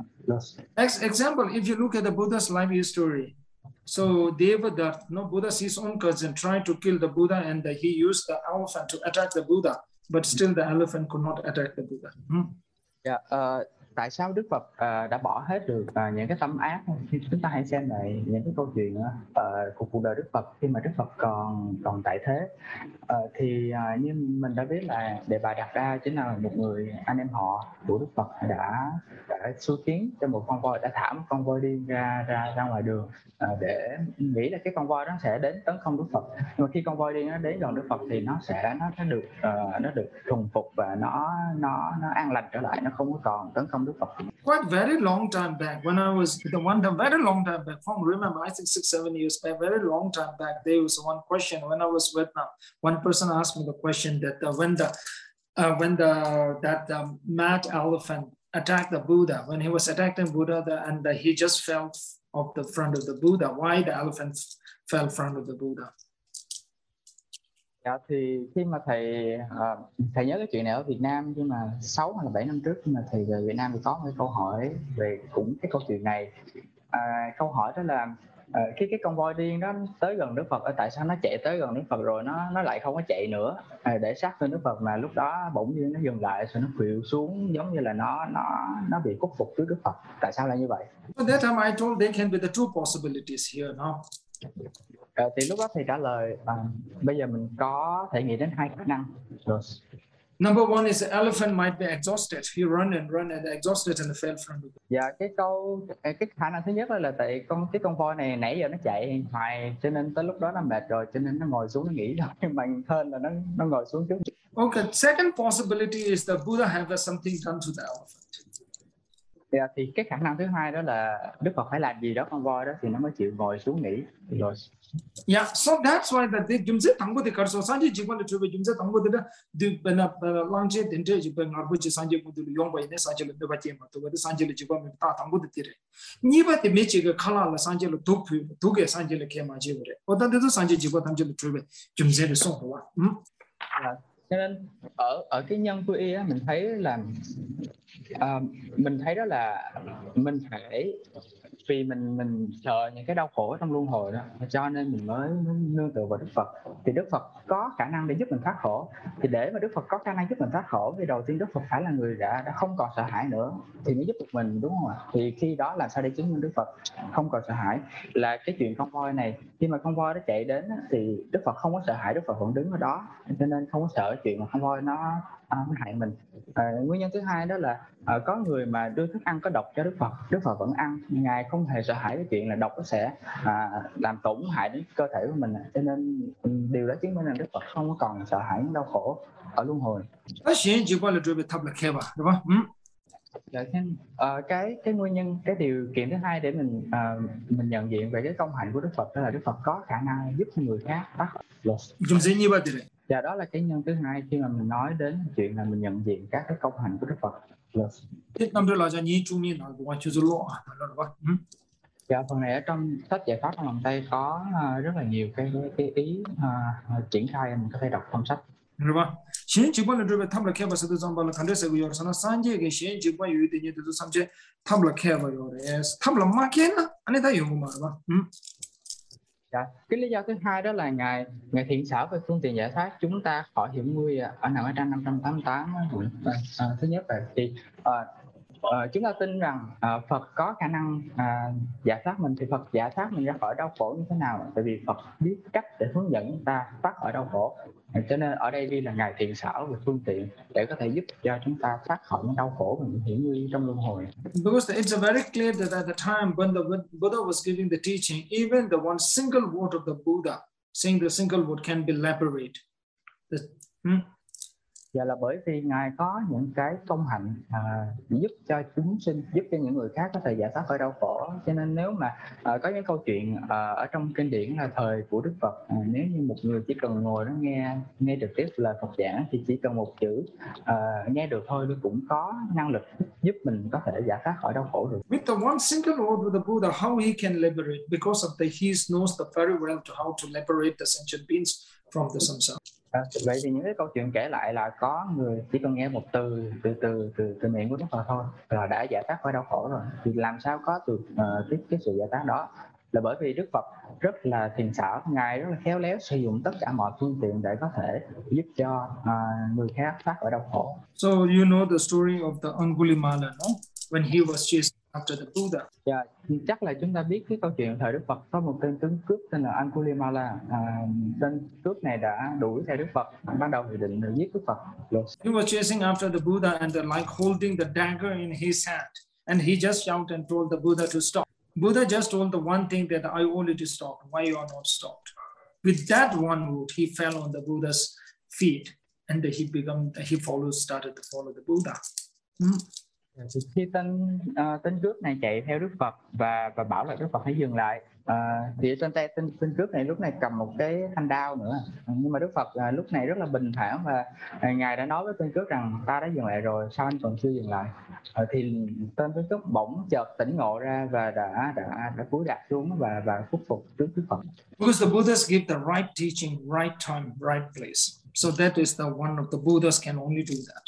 Example, if you look at the Buddha's life history, so Devadatta, no, Buddha's his own cousin, tried to kill the Buddha, and the, he used the elephant to attack the Buddha, but still the elephant could not attack the Buddha. Hmm? Yeah, uh, tại sao Đức Phật uh, đã bỏ hết được uh, những cái tâm ác? Khi chúng ta hãy xem lại những cái câu chuyện uh, của cuộc đời Đức Phật khi mà Đức Phật còn còn tại thế, uh, thì uh, như mình đã biết là Đề Bà Đạt Đa chính là một người anh em họ của Đức Phật đã đã xui khiến cho một con voi, đã thả một con voi đi ra ra ra ngoài đường uh, để nghĩ là cái con voi đó sẽ đến tấn công Đức Phật. Nhưng mà khi con voi đi nó đến gần Đức Phật thì nó sẽ nó, nó được uh, nó được thuần phục và nó nó nó an lành trở lại, nó không có còn tấn công Đức Phật. Quite very long time back, when I was the one time very long time back, from remember I think six seven years back, very long time back, there was one question when I was in Vietnam. One person asked me the question that uh, when the uh, when the that um, mad elephant attacked the Buddha, when he was attacking Buddha, the, and the, he just fell off the front of the Buddha. Why the elephant fell in front of the Buddha? Dạ, thì khi mà thầy uh, thầy nhớ cái chuyện này ở Việt Nam, nhưng mà sáu hay là bảy năm trước khi mà thầy về Việt Nam thì có một cái câu hỏi về cũng cái câu chuyện này. À, câu hỏi đó là uh, khi cái con voi điên đó tới gần Đức Phật, tại sao nó chạy tới gần Đức Phật rồi nó nó lại không có chạy nữa à, để sát lên Đức Phật, mà lúc đó bỗng nhiên nó dừng lại rồi nó khuỵu xuống, giống như là nó nó nó bị khuất phục trước Đức Phật. Tại sao lại như vậy? At that time I told there can be the two possibilities here now. À, thì lúc đó thầy trả lời à, bây giờ mình có thể nghĩ đến hai khả năng. Rồi. Number one is the elephant might be exhausted. He run and run and exhausted and fell from the. Dạ, cái câu cái khả năng thứ nhất là, là tại con cái con voi này nãy giờ nó chạy hoài, cho nên tới lúc đó nó mệt rồi, cho nên nó ngồi xuống nó nghỉ rồi, nhưng mà hơn là nó nó ngồi xuống trước. Okay, second possibility is the Buddha have something done to the elephant. Yeah, thì cái khả năng thứ hai đó là Đức Phật phải làm gì đó con voi đó thì nó mới chịu ngồi xuống nghỉ rồi. Yeah, so that's why that they jumse tangbo de karso sanje jikwan le trube jumse tangbo de de bena langche dente ji ben arbo ji sanje mu de yong ba ne sanje le ba che ma to de sanje le jikwan me ta tangbo de tire ni ba de me che ga khala la sanje le duk phu duk ge sanje le ke ma je bore oda de sanje jikwan tam je le trube jumse de song wa hm. Cho nên ở ở cái nhân quy y á, mình thấy là uh, mình thấy đó là mình phải vì mình mình sợ những cái đau khổ trong luân hồi đó, cho nên mình mới nương tựa vào Đức Phật. Thì Đức Phật có khả năng để giúp mình thoát khổ. Thì để mà Đức Phật có khả năng giúp mình thoát khổ thì đầu tiên Đức Phật phải là người đã đã không còn sợ hãi nữa thì mới giúp được mình, đúng không ạ? Thì khi đó làm sao để chứng minh Đức Phật không còn sợ hãi? Là cái chuyện con voi này, khi mà con voi nó chạy đến thì Đức Phật không có sợ hãi, Đức Phật vẫn đứng ở đó, cho nên không có sợ chuyện mà con voi nó À, nó hại mình. À, nguyên nhân thứ hai đó là à, có người mà đưa thức ăn có độc cho Đức Phật, Đức Phật vẫn ăn. Ngài không hề sợ hãi cái chuyện là độc nó sẽ à, làm tổn hại đến cơ thể của mình, cho nên điều đó chứng minh là Đức Phật không còn sợ hãi những đau khổ ở luân hồi. Dạ, uh, cái cái nguyên nhân, cái điều kiện thứ hai để mình uh, mình nhận diện về cái công hạnh của Đức Phật đó là Đức Phật có khả năng giúp người khác thoát khỏi. Dạ, đó là cái nhân thứ hai khi mà mình nói đến chuyện là mình nhận diện các cái công hạnh của Đức Phật. Dạ, phần này ở trong sách Giải Pháp trong Lòng Tay có uh, rất là nhiều cái cái ý uh, triển khai, mình có thể đọc trong sách. Shin Jigwan River Tabla Keva Sadu Zambala Kandesa Yorsana Sanje, Shin Jigwan Yudi to Samje, Tabla Keva Yores, Tabla Makena, Anita Yumara. Dạ, cái lý do thứ hai đó là ngài ngài thiện xảo về phương tiện giải thoát chúng ta khỏi hiểm nguy ở nằm ở trang năm trăm tám mươi tám. À, thứ nhất là thì à, à, chúng ta tin rằng à, Phật có khả năng à, giải thoát mình, thì Phật giải thoát mình ra khỏi đau khổ như thế nào? Tại vì Phật biết cách để hướng dẫn chúng ta thoát khỏi đau khổ. Cho nên ở đây đi là ngài thiện xảo về phương tiện để có thể giúp cho chúng ta thoát khỏi những đau khổ và những hiểm nguy trong luân hồi. Because it's very clear that at the time when the Buddha was giving the teaching, even the one single word of the Buddha, saying the single word can be liberated. The, hmm? Dạ, là bởi vì ngài có những cái công hạnh à, giúp cho chúng sinh, giúp cho những người khác có thể giải thoát khỏi đau khổ. Cho nên nếu mà à, có những câu chuyện à, ở trong kinh điển là thời của Đức Phật, à, nếu như một người chỉ cần ngồi đó nghe nghe trực tiếp lời Phật giảng thì chỉ cần một chữ à, nghe được thôi cũng có năng lực giúp mình có thể giải thoát khỏi đau khổ được. With the one single word of the Buddha, how he can liberate? Because of the he knows the very well to how to liberate the sentient beings from the samsara. À, vậy thì những cái câu chuyện kể lại là có người chỉ cần nghe một từ từ từ từ, từ miệng của Đức Phật thôi là đã giải thoát khỏi đau khổ rồi. Thì làm sao có được uh, cái, cái sự giải thoát đó? Là bởi vì Đức Phật rất là thiện xảo, ngài rất là khéo léo sử dụng tất cả mọi phương tiện để có thể giúp cho uh, người khác thoát khỏi đau khổ. So you know the story of the Angulimala, no? When he was chasing after the Buddha. Yeah, chắc là chúng ta biết cái câu chuyện thời Đức Phật có một tên tướng cướp tên là Angulimala. À, tên cướp này đã đuổi theo Đức Phật, ban đầu thì định giết Đức Phật. He was chasing after the Buddha and the, like holding the dagger in his hand, and he just shouted and told the Buddha to stop. Buddha just told the one thing that I only to stop. Why you are not stopped? With that one word, he fell on the Buddha's feet, and he become he followed started to follow the Buddha. Hmm? Thì khi tên uh, tên cướp này chạy theo Đức Phật và và bảo là Đức Phật hãy dừng lại, uh, thì trên tay tên tên cướp này lúc này cầm một cái thanh đao nữa, nhưng mà Đức Phật uh, lúc này rất là bình thản và uh, ngài đã nói với tên cướp rằng ta đã dừng lại rồi, sao anh còn chưa dừng lại? Uh, thì tên tên cướp bỗng chợt tỉnh ngộ ra và đã đã đã cúi đạp xuống và và khuất phục trước Đức Phật. Because the Buddhas give the right teaching, right time, right place. So that is the one of the Buddhas can only do that.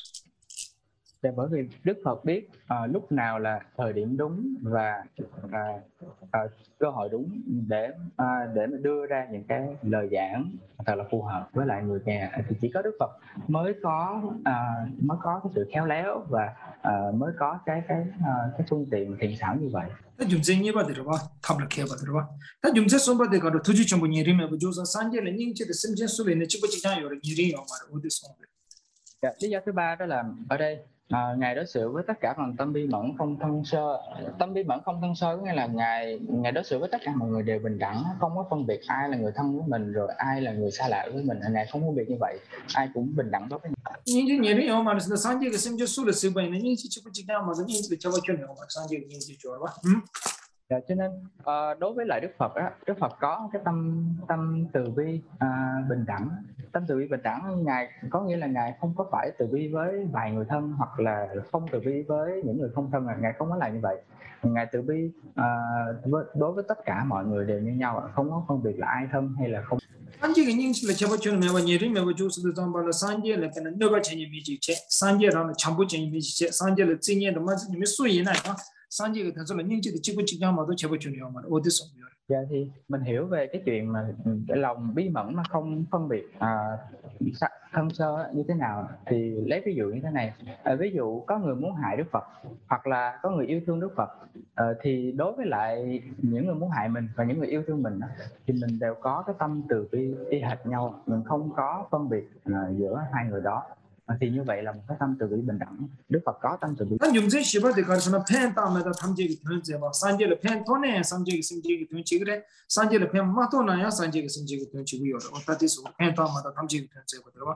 Để bởi vì Đức Phật biết uh, lúc nào là thời điểm đúng và uh, uh, cơ hội đúng để uh, để mà đưa ra những cái lời giảng thật là phù hợp với lại người nghe. Thì chỉ có Đức Phật mới có uh, mới có cái sự khéo léo và uh, mới có cái cái uh, cái phương tiện thiện xảo như vậy. Ta dùng gì như vậy được không? Thầm là khéo vậy được không? Ta dùng gì xong rồi có được thu chi trong những gì mà bây giờ sáng giờ là những chuyện sinh sinh số lên chỉ có chỉ nhau rồi những gì mà ở đây xong. Dạ, lý do thứ ba đó là ở đây À, ngài đối xử với tất cả bằng tâm bi mẫn không thân sơ. Tâm bi mẫn không thân sơ có nghĩa là ngài ngài đối xử với tất cả mọi người đều bình đẳng, không có phân biệt ai là người thân với mình rồi ai là người xa lạ với mình. Ngài không phân biệt như vậy, ai cũng bình đẳng đối với ngài. những cái nhiều điều mà nó sáng chế cái xem cho số là sự bệnh này những cái chỉ có chỉ nào mà những cái cho vào chuyện nào mà sáng chế những cái chỗ đó. Dạ, cho nên uh, đối với lại Đức Phật á, Đức Phật có cái tâm tâm từ bi uh, bình đẳng. Tâm từ bi bình đẳng ngài có nghĩa là ngài không có phải từ bi với vài người thân hoặc là không từ bi với những người không thân, ngài không có làm như vậy. Ngài từ bi uh, đối với tất cả mọi người đều như nhau, không có phân biệt là ai thân hay là không. Sanje cái những là chaba chuyện mà nhiều người mà chú sự được rằng là sanje là cái nó cái chuyện gì mình chỉ chết sanje là nó chăm bố chuyện gì mình chỉ chết sanje là tự nhiên đó mà mình suy nghĩ này đó sanje cái thằng số là những cái chỉ có chỉ nhau mà tôi chaba chuyện gì mà ở đây sống rồi. Dạ thì mình hiểu về cái chuyện mà cái lòng bí mẫn mà không phân biệt à, thân sơ như thế nào thì lấy ví dụ như thế này. À, ví dụ có người muốn hại Đức Phật hoặc là có người yêu thương Đức Phật, à, thì đối với lại những người muốn hại mình và những người yêu thương mình thì mình đều có cái tâm từ bi y hệt nhau, mình không có phân biệt à, giữa hai người đó. Thì như vậy là một cái tâm từ bi bình đẳng. Đức Phật có tâm từ bi. Anh dùng cái gì thì cái sự là pen ta mà ta tham gia cái chuyện gì mà sanje là pen thôi nè sanje cái sinh cái chuyện gì cái sanje là pen mà thôi nè sanje cái sinh cái chuyện gì vậy rồi ta thì số pen ta mà ta tham gia cái chuyện gì vậy đó.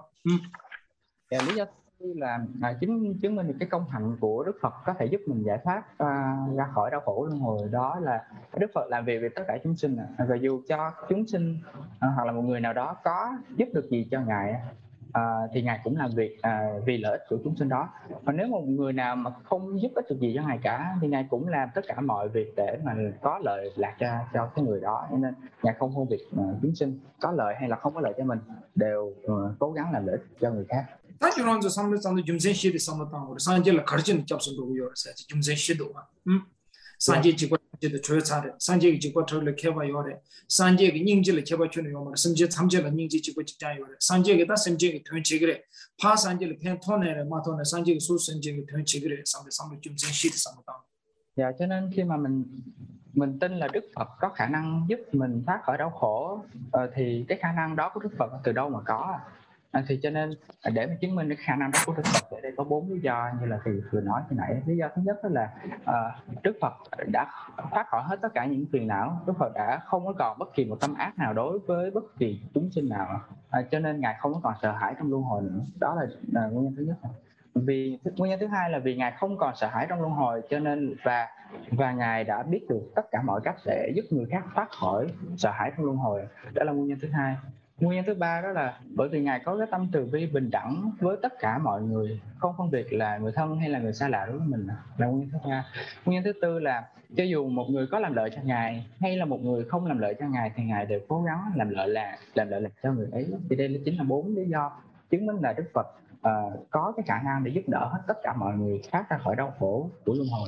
Dạ, lý do là à, chứng chứng minh được cái công hạnh của Đức Phật có thể giúp mình giải thoát à, ra khỏi đau khổ luân hồi, đó là Đức Phật làm việc vì tất cả chúng sinh, à, và dù cho chúng sinh à, hoặc là một người nào đó có giúp được gì cho ngài à, thì ngài cũng làm việc à, vì lợi ích của chúng sinh đó. Còn nếu một người nào mà không giúp ích được gì cho ngài cả thì ngài cũng làm tất cả mọi việc để mà có lợi lạc cho cho cái người đó. Cho nên ngài không phân biệt à, chúng sinh có lợi hay là không có lợi cho mình, đều uh, cố gắng làm lợi ích cho người khác. 다 이런 저 삼을 삼도 중생 시대 삼았다 우리 산제를 가르치는 잡선도 요래서 중생 시도 음 산제 지고 지도 조사래 산제 지고 저를 개발 요래 산제의 닝지를 개발 주는 요말 심지 삼제를 닝지 지고 직장 요래 산제에다 심지에 돈치그래 파 산제를 펜 토네를 마토네 산제의 수 심지에 돈치그래 삼도 삼도 중생 시대 삼았다. Dạ, cho nên khi mà mình mình tin là Đức Phật có khả năng giúp mình thoát khỏi đau khổ, uh, thì cái khả năng đó của Đức Phật từ đâu mà có? À, thì cho nên để mà chứng minh cái khả năng đó của Đức Phật, ở đây có bốn lý do như là từ vừa nói khi nãy. Lý do thứ nhất đó là uh, Đức Phật đã thoát khỏi hết tất cả những phiền não. Đức Phật đã không có còn bất kỳ một tâm ác nào đối với bất kỳ chúng sinh nào, à, cho nên ngài không có còn sợ hãi trong luân hồi nữa. Đó là, là nguyên nhân thứ nhất. Vì nguyên nhân thứ hai là vì ngài không còn sợ hãi trong luân hồi, cho nên và và ngài đã biết được tất cả mọi cách để giúp người khác thoát khỏi sợ hãi trong luân hồi. Đó là nguyên nhân thứ hai. Nguyên nhân thứ ba đó là bởi vì ngài có cái tâm từ bi bình đẳng với tất cả mọi người, không phân biệt là người thân hay là người xa lạ đối với mình, là nguyên nhân thứ ba. Nguyên nhân thứ tư là cho dù một người có làm lợi cho ngài hay là một người không làm lợi cho ngài thì ngài đều cố gắng làm lợi là làm lợi lạc cho người ấy. Thì đây chính là bốn lý do chứng minh là Đức Phật uh, có cái khả năng để giúp đỡ hết tất cả mọi người thoát ra khỏi đau khổ của luân hồi.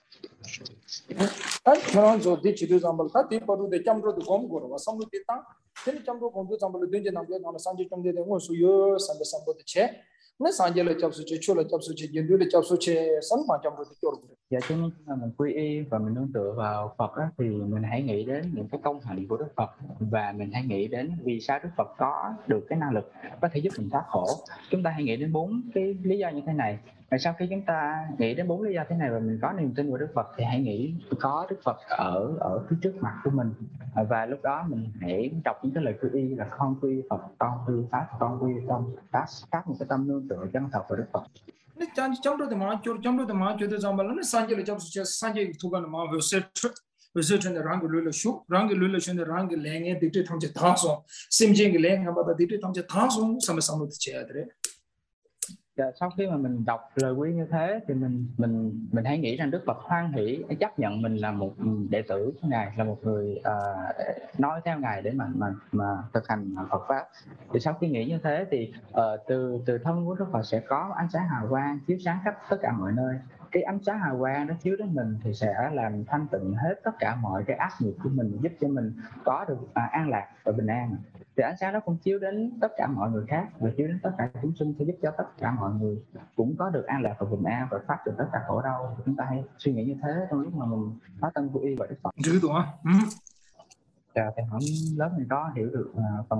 다 그런 저기 지도 잠을 다 뒤바로데 잠로도 공고로 삼로 됐다 근데 잠로 공도 잠을 된제 남게 나는 산지 좀 되는 거 수요 산데 삼보도 체 근데 산지를 접수체 초를 접수체 연도를 접수체 선만 잠로도 껴고 Dạ, cho nên khi mà mình quy y và mình nương tựa vào Phật á, thì mình hãy nghĩ đến những cái công hạnh của Đức Phật, và mình hãy nghĩ đến vì sao Đức Phật có được cái năng lực có thể giúp mình thoát khổ. Chúng ta hãy nghĩ đến bốn cái lý do như thế này. Và sau khi chúng ta nghĩ đến bốn lý do thế này và mình có niềm tin vào Đức Phật thì hãy nghĩ có Đức Phật ở ở phía trước mặt của mình, và lúc đó mình hãy đọc những cái lời quy y là con quy y Phật, con quy y Pháp, con quy y Tâm, phát phát một cái tâm nương tựa chân thật vào Đức Phật. 근데 잠로도 마 잠로도 마 저도 잠발은 산지를 접수체 산지 두가는 마 회세 회세전에 랑을 룰러쇼 랑을 룰러쇼네 랑을 랭에 디트 통제 다소 심징 랭 한바다 디트 통제 다소 삼삼도 쳐야 돼. Dạ, sau khi mà mình đọc lời quy như thế thì mình mình mình hãy nghĩ rằng Đức Phật hoan hỷ chấp nhận mình là một đệ tử của ngài, là một người uh, nói theo ngài để mà mà mà thực hành Phật pháp. Thì sau khi nghĩ như thế thì uh, từ từ thân của Đức Phật sẽ có ánh sáng hào quang chiếu sáng khắp tất cả mọi nơi. Cái ánh sáng hào quang nó chiếu đến mình thì sẽ làm thanh tịnh hết tất cả mọi cái ác nghiệp của mình, giúp cho mình có được uh, an lạc và bình an. Thì ánh sáng đó không chiếu đến tất cả mọi người khác, mà chiếu đến tất cả chúng sinh, sẽ giúp cho tất cả mọi người cũng có được an lạc và bình an và thoát được tất cả khổ đau. Chúng ta hãy suy nghĩ như thế trong lúc mà mình phát tâm quy y vào Đức Phật. Chứ đúng không? Dạ, thì không lớp mình có hiểu được uh, phần này.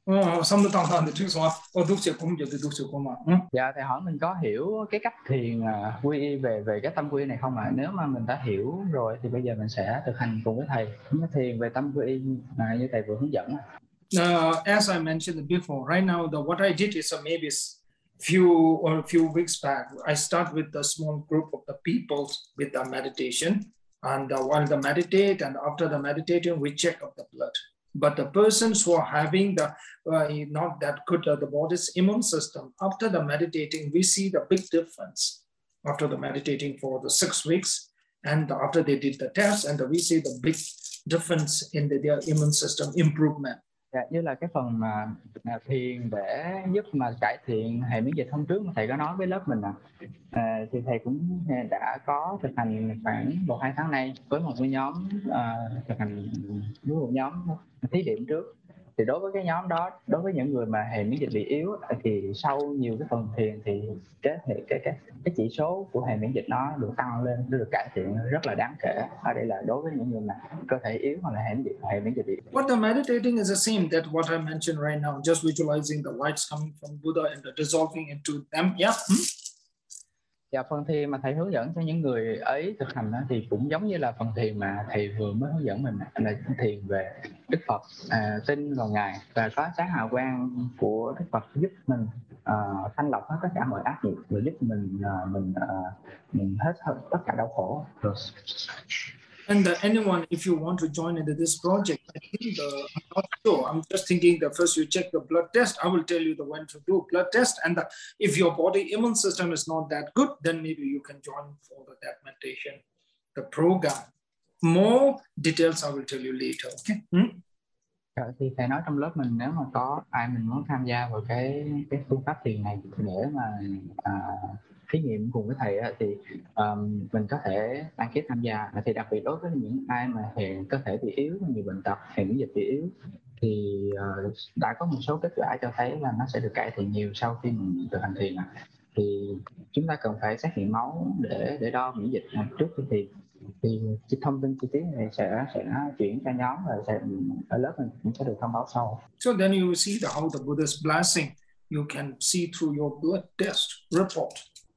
어, 삼도 땅땅데 trước rồi. 어, đúc sẽ cũng được, đúc sẽ cũng mà. Ừ. Dạ thì hỏi mình có hiểu cái cách thiền uh, quy y về về cái tâm quy y này không ạ? À? Nếu mà mình đã hiểu rồi thì bây giờ mình sẽ thực hành cùng với thầy cái thiền về tâm quy y uh, như thầy vừa hướng dẫn. Uh, as I mentioned before, right now the what I did is uh, maybe few or a few weeks back, I start with a small group of the people with the meditation, and uh, while the meditate and after the meditation we check up the blood. But the persons who are having the uh, not that good uh, the body's immune system, after the meditating we see the big difference after the meditating for the six weeks, and after they did the test, and we see the big difference in the, their immune system improvement. Dạ, như là cái phần mà à, thiền để giúp mà cải thiện hệ miễn dịch hôm trước mà thầy có nói với lớp mình à, à thì thầy cũng đã có thực hành khoảng một hai tháng nay với một cái nhóm à, thực hành với một nhóm thí điểm trước. Thì đối với cái nhóm đó, đối với những người mà hệ miễn dịch bị yếu thì sau nhiều cái phần thiền thì cái cái cái cái chỉ số của hệ miễn dịch nó được tăng lên, nó được cải thiện rất là đáng kể. Ở đây là đối với những người mà cơ thể yếu hoặc là hệ miễn dịch hệ miễn dịch bị. What the meditating is the same that what I mentioned right now, just visualizing the lights coming from Buddha and the dissolving into them. Yeah. Hmm? Dạ, phần thiền mà thầy hướng dẫn cho những người ấy thực hành đó, thì cũng giống như là phần thiền mà thầy vừa mới hướng dẫn mình, là thiền về Đức Phật, à, tin vào Ngài và có sáng hào quang của Đức Phật giúp mình à, thanh lọc hết tất cả mọi ác nghiệp và giúp mình à, mình à, mình hết tất cả đau khổ. Rồi. And uh, anyone, if you want to join into this project, I think the, I'm not sure. I'm just thinking that first you check the blood test. I will tell you the when to do blood test. And the, if your body immune system is not that good, then maybe you can join for the, that meditation, the program. More details I will tell you later. Okay. Hmm? Thì thầy nói trong lớp mình nếu mà có ai mình muốn tham gia vào cái cái phương pháp thiền này để mà à, thí nghiệm cùng với thầy á, thì um, mình có thể đăng ký tham gia. Thì đặc biệt đối với những ai mà hệ cơ thể bị yếu, nhiều bệnh tật, hệ miễn dịch bị yếu thì uh, đã có một số kết quả cho thấy là nó sẽ được cải thiện nhiều sau khi mình thực hành thiền. Thì chúng ta cần phải xét nghiệm máu để để đo miễn dịch trước khi thiền. Thì thông tin chi tiết này sẽ sẽ chuyển cho nhóm và sẽ ở lớp mình cũng sẽ được thông báo sau. So then you see the, how the Buddha's blessing you can see through your blood test report.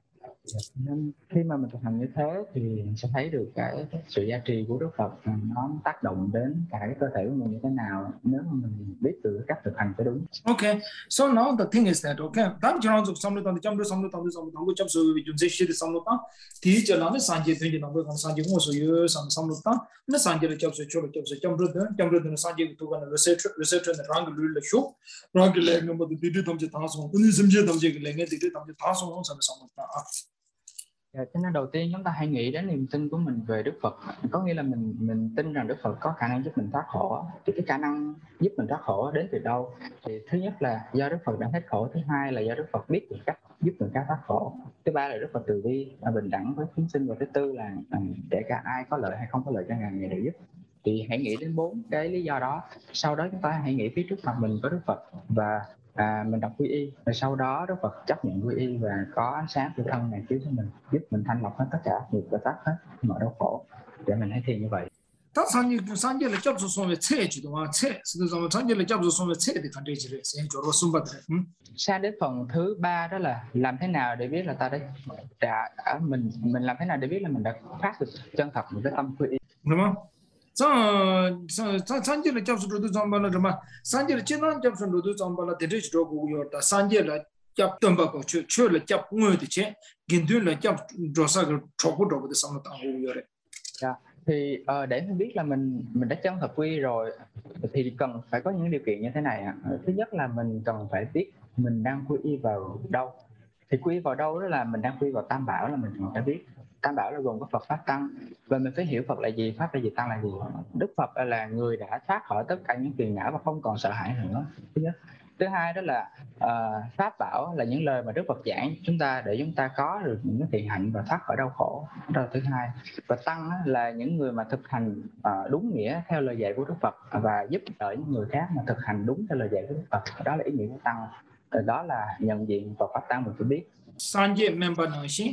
Nên khi mà mình thực hành như thế thì mình sẽ thấy được cái, cái sự gia trì của Đức Phật nó tác động đến cả cái cơ thể của mình như thế nào nếu mà mình biết được cách thực hành cho đúng. Okay, so now the thing is that okay, tam chରଣ dục samlu tam chăm samlu tam samlu tam ko chăm su vi junse shi samlu tam thì giờ nó sanje thì nó có sanje ngo so yu sam samlu tam nó sanje le chăm su cho le chăm su chăm rut chăm rut nó sanje tu ga research research na rang lu le shu rang le ngam de di tam je ta so ni sim je tam je le nge di tam je ta so sam samlu tam. Dạ, cho nên đầu tiên chúng ta hãy nghĩ đến niềm tin của mình về Đức Phật, có nghĩa là mình mình tin rằng Đức Phật có khả năng giúp mình thoát khổ. Thì cái khả năng giúp mình thoát khổ đến từ đâu? Thì thứ nhất là do Đức Phật đã hết khổ, thứ hai là do Đức Phật biết được cách giúp người khác thoát khổ, thứ ba là Đức Phật từ bi và bình đẳng với chúng sinh, và thứ tư là kể cả ai có lợi hay không có lợi cho Ngài, Ngài đều giúp. Thì hãy nghĩ đến bốn cái lý do đó. Sau đó chúng ta hãy nghĩ phía trước mặt mình có Đức Phật và à, mình đọc quy y, và sau đó Đức Phật chấp nhận quy y và có ánh sáng từ thân này chiếu cho mình, giúp mình thanh lọc hết tất cả nghiệp và thoát hết mọi đau khổ. Để mình hãy thiền như vậy. 다 산지 산지를 접수 소매 체지도 와 체. 그래서 산지를 접수 소매 체 thì cần chỉ là sẽ cho số bật. Sang đến phần thứ ba đó là làm thế nào để biết là ta đã, đã mình mình làm thế nào để biết là mình đã phát được chân thật một cái tâm quy y. Đúng không? 자, 산지를 접수로도 전반을 좀 산지를 지난 접수로도 전반을 대대로 고요다. 산지를 접던 바고 추추를 접응어도 제 긴들을 접조사를 초고도부터 상도 고요래. Dạ. Thì uh, để mình biết là mình mình đã chân thật quy y rồi thì cần phải có những điều kiện như thế này ạ. Thứ nhất là mình cần phải biết mình đang quy y vào đâu. Thì quy y vào đâu đó là mình đang quy y vào Tam Bảo, là mình cần phải biết Tam Bảo là gồm có Phật, Pháp, Tăng, và mình phải hiểu Phật là gì, Pháp là gì, Tăng là gì. Đức Phật là người đã thoát khỏi tất cả những phiền não và không còn sợ hãi nữa. Thứ nhất. Thứ hai đó là uh, Pháp Bảo là những lời mà Đức Phật giảng chúng ta để chúng ta có được những cái thiện hạnh và thoát khỏi đau khổ. Đó là thứ hai. Và Tăng là những người mà thực hành uh, đúng nghĩa theo lời dạy của Đức Phật và giúp đỡ những người khác mà thực hành đúng theo lời dạy của Đức Phật. Đó là ý nghĩa của Tăng. Đó là nhận diện Phật, Pháp, Tăng mình phải biết. 산지 멤버 너시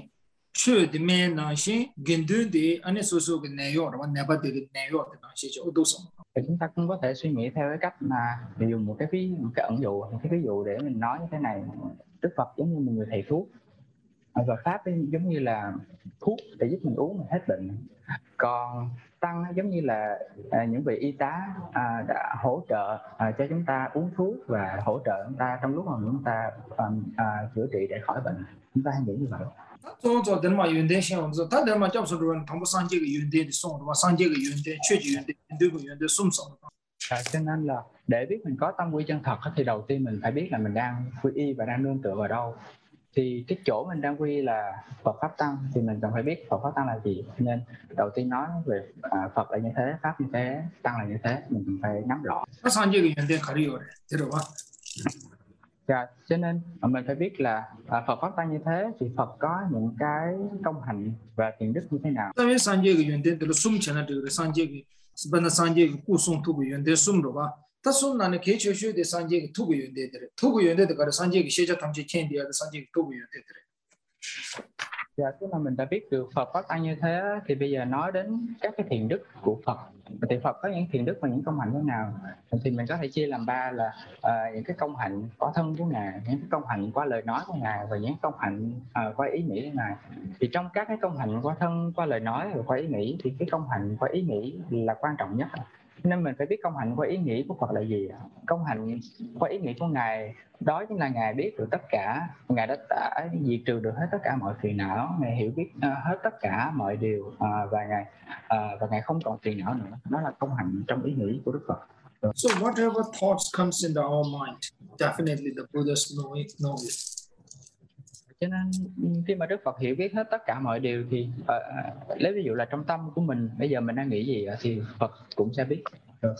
Chö de me na shi gendu de ane so so cái này yo rồi nè bắt được này yo thì nó sẽ cho đâu xong. Thì chúng ta cũng có thể suy nghĩ theo cái cách mà dùng một cái ví một cái ẩn dụ, một cái ví dụ để mình nói như thế này. Đức Phật giống như một người thầy thuốc, và Pháp giống như là thuốc để giúp mình uống mình hết bệnh. Còn Tăng giống như là à, những vị y tá à, đã hỗ trợ à, cho chúng ta uống thuốc và hỗ trợ chúng ta trong lúc mà chúng ta à, à, chữa trị để khỏi bệnh. Chúng ta hay nghĩ như vậy. 做做等嘛原点先我知他等嘛叫什么人他们上这个原点的送的嘛上这个原点确实原点对个原点送送的 À, cho nên là để biết mình có tâm quy chân thật thì đầu tiên mình phải biết là mình đang quy y và đang nương tựa vào đâu. Thì cái chỗ mình đang quy là Phật Pháp Tăng thì mình cần phải biết Phật Pháp Tăng là gì. Nên đầu tiên nói về à, Phật là như thế, Pháp như thế, Tăng là như thế, mình cần phải nắm rõ. nó sang这个原点可以有的知道吧 Dạ, cho nên mình phải biết là à, Phật Pháp Tăng như thế thì Phật có những cái công hạnh và thiện đức như thế nào. 因为上这个原点的送钱了这个上这个是本来上这个故送土个原点送的吧他送那呢可以确实的上这个土个原点的土个原点的个上这个写着他们去天地的上这个土个原点的 Dạ, tức là mình đã biết được Phật Pháp Tăng như thế thì bây giờ nói đến các cái thiện đức của Phật. Thì Phật có những thiện đức và những công hạnh thế nào? Thì mình có thể chia làm ba là uh, những cái công hạnh qua thân của Ngài, những cái công hạnh qua lời nói của Ngài và những công hạnh uh, qua ý nghĩ của Ngài. Thì trong các cái công hạnh qua thân, qua lời nói và qua ý nghĩ thì cái công hạnh qua ý nghĩ là quan trọng nhất. Nên mình phải biết công hạnh qua ý nghĩ của Phật là gì. Công hạnh qua ý nghĩ của Ngài đó chính là Ngài biết được tất cả, Ngài đã, đã diệt trừ được hết tất cả mọi phiền não, Ngài hiểu biết uh, hết tất cả mọi điều uh, và Ngài uh, và Ngài không còn phiền não nữa. Đó là công hạnh trong ý nghĩ của Đức Phật. So whatever thoughts comes into our mind, definitely the Buddhas know it, know it. Cho nên khi mà Đức Phật hiểu biết hết tất cả mọi điều thì uh, lấy ví dụ là trong tâm của mình bây giờ mình đang nghĩ gì thì Phật cũng sẽ biết được.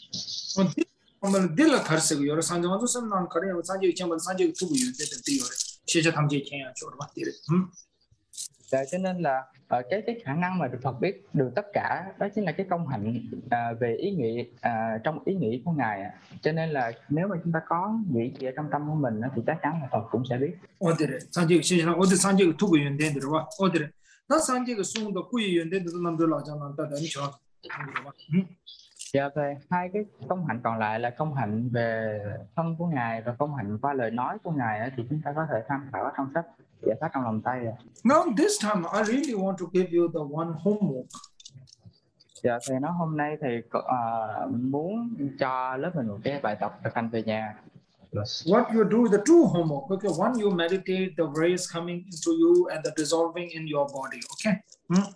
오늘 딜라 가르치고 여러 산정도 선난 거래 산지 전부 산지 두고 유대된 뒤에 실제 탐지 해야 줘라 맞디래. Dạ, cho nên là ở cái cái khả năng mà Đức Phật biết được tất cả đó chính là cái công hạnh à, về ý nghĩ à, trong ý nghĩ của Ngài. Cho nên là nếu mà chúng ta có nghĩ gì ở trong tâm của mình thì chắc chắn là Phật cũng sẽ biết. 어디래 산지 실제 어디 산지 두고 유대된 와 어디래 나 산지 그 수도 꾸이 유대된 남들 하잖아 다 되죠. Dạ, về hai cái công hạnh còn lại là công hạnh về thân của Ngài và công hạnh qua lời nói của Ngài thì chúng ta có thể tham khảo trong sách Giải Thoát Trong Lòng Tay. Now this time I really want to give you the one homework. Dạ, thì nó hôm nay thì uh, muốn cho lớp mình một cái bài tập thực hành về nhà. What you do the true homework. Okay, one you meditate the rays coming into you and the dissolving in your body. Okay. Hmm?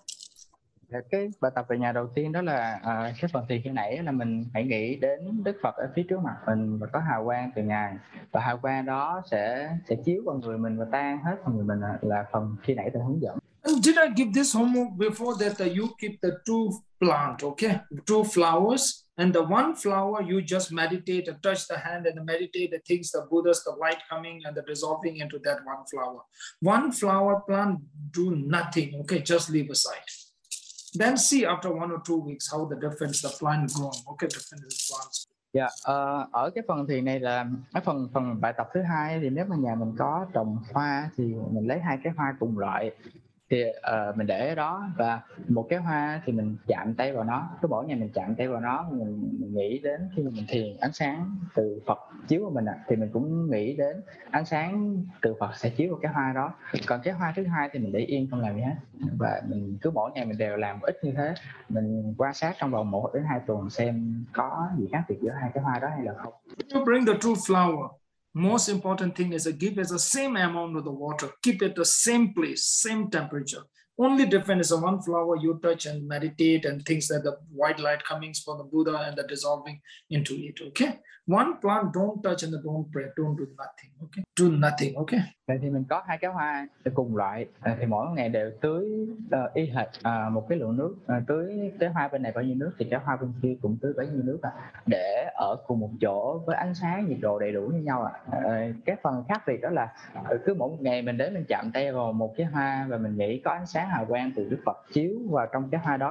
Cái bài tập về nhà đầu tiên đó là uh, cái phần thiền khi nãy là mình hãy nghĩ đến Đức Phật ở phía trước mặt mình và có hào quang từ Ngài, và hào quang đó sẽ sẽ chiếu vào người mình và tan hết vào người mình là phần khi nãy tôi hướng dẫn. And did I give this homework before that? Uh, you keep the two plant, okay, two flowers, and the one flower you just meditate and touch the hand and meditate the things, the Buddhas, the light coming and the dissolving into that one flower. One flower plant do nothing, okay, just leave aside. Then see after one or two weeks how the difference the plant growing. Okay, different plants. Dạ, uh, ở cái phần thiền này là cái phần phần bài tập thứ hai thì nếu mà nhà mình có trồng hoa thì mình lấy hai cái hoa cùng loại thì uh, mình để ở đó, và một cái hoa thì mình chạm tay vào nó, cứ mỗi ngày mình chạm tay vào nó, mình, mình nghĩ đến khi mà mình thiền ánh sáng từ Phật chiếu vào mình à, thì mình cũng nghĩ đến ánh sáng từ Phật sẽ chiếu vào cái hoa đó. Còn cái hoa thứ hai thì mình để yên không làm gì hết, và mình cứ mỗi ngày mình đều làm ít như thế, mình quan sát trong vòng một đến hai tuần xem có gì khác biệt giữa hai cái hoa đó hay là không. You bring the true flower. Most important thing is to give it the same amount of the water, keep it the same place, same temperature. Only difference is one flower you touch and meditate and things that the white light coming from the Buddha and the dissolving into it, okay? One plant don't touch and don't pray, don't do nothing, okay? Do nothing, okay? Vậy thì mình có hai cái hoa cùng loại thì mỗi ngày đều tưới uh, y hệt uh, một cái lượng nước, uh, tưới cái hoa bên này bao nhiêu nước thì cái hoa bên kia cũng tưới bấy nhiêu nước à, để ở cùng một chỗ với ánh sáng nhiệt độ đầy đủ như nhau à. Uh, cái phần khác biệt đó là uh, cứ mỗi ngày mình đến mình chạm tay vào một cái hoa và mình nghĩ có ánh sáng hào quang từ Đức Phật chiếu vào trong cái hoa đó,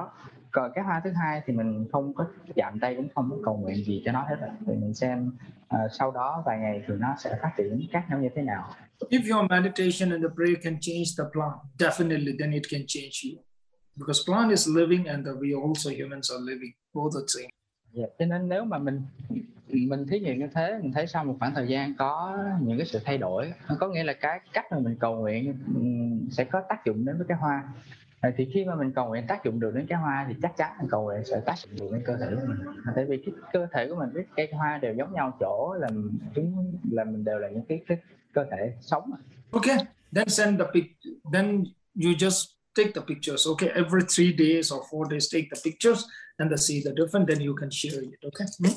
Còn cái hoa thứ hai thì mình không có chạm tay, cũng không có cầu nguyện gì cho nó hết rồi. Thì mình xem uh, sau đó vài ngày thì nó sẽ phát triển khác nhau như thế nào. If your meditation and the prayer can change the plant, definitely then it can change you. Because plant is living and the, we also humans are living, both the same. Yeah. Cho nên nếu mà mình mình thí nghiệm như thế, mình thấy sau một khoảng thời gian có những cái sự thay đổi, có nghĩa là cái cách mà mình cầu nguyện sẽ có tác dụng đến với cái hoa. Thì khi mà mình cầu nguyện tác dụng được đến cái hoa thì chắc chắn mình cầu nguyện sẽ tác dụng được đến cơ thể của mình. Tại vì cái cơ thể của mình với cây hoa đều giống nhau chỗ là chúng là mình đều là những cái, cái cơ thể sống. Okay, then send the pic. Then you just take the pictures. Okay, every three days or four days, take the pictures and then see the difference. Then you can share it. Okay. Hmm?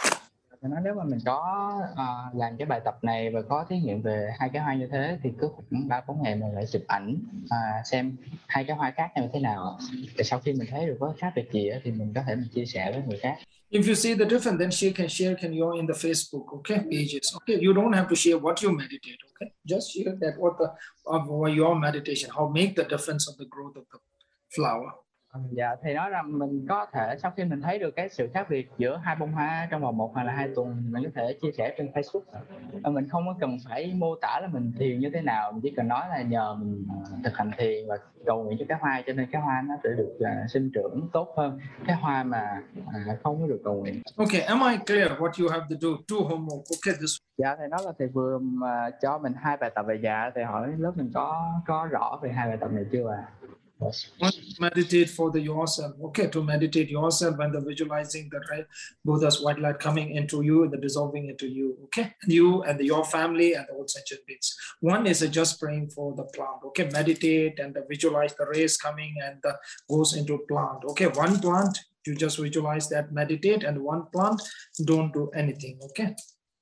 Nói nếu mà mình có uh, làm cái bài tập này và có thí nghiệm về hai cái hoa như thế thì cứ khoảng ba bốn ngày mình lại chụp ảnh uh, xem hai cái hoa khác nhau như thế nào. Thì sau khi mình thấy được có khác biệt gì thì mình có thể mình chia sẻ với người khác. If you see the difference, then she can share can you in the Facebook, okay, pages. Okay, you don't have to share what you meditate. Okay, just share that what the of your meditation, how make the difference of the growth of the flower. Dạ, thì nói rằng mình có thể sau khi mình thấy được cái sự khác biệt giữa hai bông hoa trong vòng một hoặc là hai tuần, mình có thể chia sẻ trên Facebook. Mình không có cần phải mô tả là mình thiền như thế nào, mình chỉ cần nói là nhờ mình thực hành thiền và cầu nguyện cho cái hoa, cho nên cái hoa nó sẽ được uh, sinh trưởng tốt hơn cái hoa mà uh, không có được cầu nguyện. Okay, am I clear what you have to do? Two homework. Okay, this. Dạ, thì nói là thầy vừa uh, cho mình hai bài tập về dạ, thì hỏi lớp mình có có rõ về hai bài tập này chưa à? One, meditate for the yourself. Okay, to meditate yourself and the visualizing the right Buddha's white light coming into you and the dissolving into you. Okay, and you and the, your family and the whole sentient beings. One is uh, just praying for the plant. Okay, meditate and the visualize the rays coming and the goes into plant. Okay, one plant you just visualize that, meditate, and one plant don't do anything. Okay.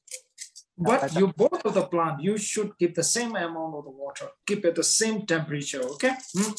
But you both of the plant you should keep the same amount of the water, keep at the same temperature. Okay. Hmm?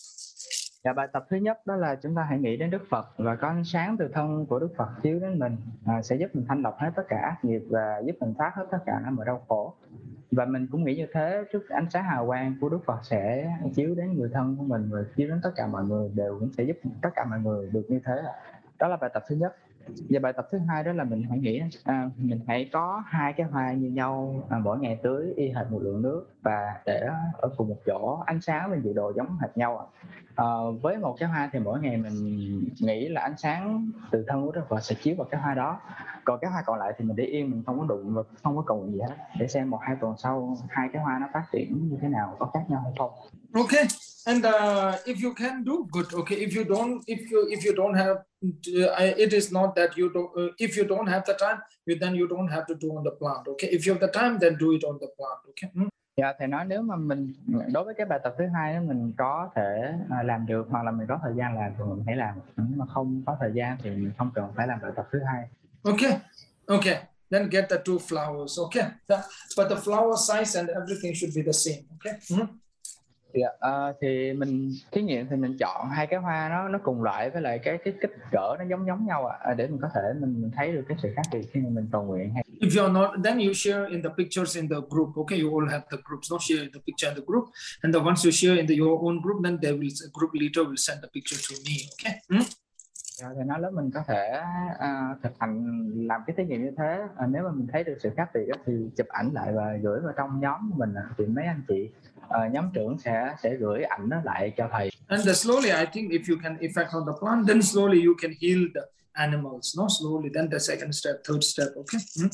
Dạ, bài tập thứ nhất đó là chúng ta hãy nghĩ đến Đức Phật và có ánh sáng từ thân của Đức Phật chiếu đến mình, à, sẽ giúp mình thanh lọc hết tất cả ác nghiệp và giúp mình thoát hết tất cả mọi đau khổ. Và mình cũng nghĩ như thế, trước ánh sáng hào quang của Đức Phật sẽ chiếu đến người thân của mình và chiếu đến tất cả mọi người, đều cũng sẽ giúp tất cả mọi người được như thế. Đó là bài tập thứ nhất. Và bài tập thứ hai đó là mình hãy nghĩ à, mình hãy có hai cái hoa như nhau, à, mỗi ngày tưới y hệt một lượng nước và để ở cùng một chỗ, ánh sáng và nhiệt độ giống hệt nhau. À, với một cái hoa thì mỗi ngày mình nghĩ là ánh sáng từ thân của Đức Phật sẽ chiếu vào cái hoa đó, còn cái hoa còn lại thì mình để yên, mình không có đụng và không có cầu nguyện gì hết, để xem một hai tuần sau hai cái hoa nó phát triển như thế nào, có khác nhau hay không. Okay, and uh, if you can do good. Okay, if you don't, if you if you don't have, uh, it is not that you don't. Uh, if you don't have the time, you, then you don't have to do on the plant. Okay, if you have the time, then do it on the plant. Okay. Hmm? Dạ, thầy nói nếu mà mình đối với cái bài tập thứ hai đó mình có thể uh, làm được hoặc là mình có thời gian làm thì mình hãy làm, nhưng mà không có thời gian thì mình không cần phải làm bài tập thứ hai. Okay, okay. Then get the two flowers. Okay, that, but the flower size and everything should be the same. Okay. Hmm? Dạ, uh, thì mình thí nghiệm thì mình chọn hai cái hoa nó nó cùng loại với lại cái cái kích cỡ nó giống giống nhau ạ, à, để mình có thể mình, mình thấy được cái sự khác biệt khi mà mình cầu nguyện. Hay if you're not, then you share in the pictures in the group. Okay, you all have the groups. Not share the picture in the group, and the once you share in the, your own group, then they will group leader will send the picture to me. Okay. Hmm? Dạ, thì nói lớp mình có thể uh, thực hành làm cái thí nghiệm như thế. Uh, nếu mà mình thấy được sự khác biệt thì chụp ảnh lại và gửi vào trong nhóm của mình, thì mấy anh chị uh, nhóm trưởng sẽ sẽ gửi ảnh nó lại cho thầy. And the slowly, I think if you can effect on the plant, then slowly you can heal the animals. Not slowly, then the second step, third step. Okay. Hmm?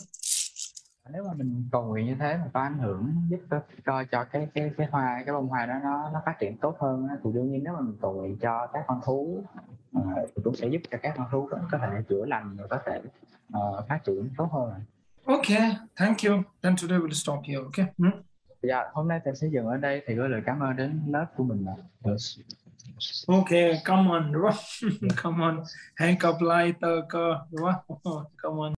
Nếu mà mình cầu nguyện như thế mà có ảnh hưởng giúp cho cho, cho cái cái cái hoa cái bông hoa đó nó nó phát triển tốt hơn, thì đương nhiên nếu mà mình cầu nguyện cho các con thú uh, thì cũng sẽ giúp cho các con thú có thể chữa lành và có thể uh, phát triển tốt hơn. Okay, thank you. Then today we'll stop here. Okay. Hmm? Dạ, hôm nay thầy sẽ dừng ở đây. Thầy gửi lời cảm ơn đến lớp của mình. Yes. Okay, come on, come on. Hang up lighter, come on.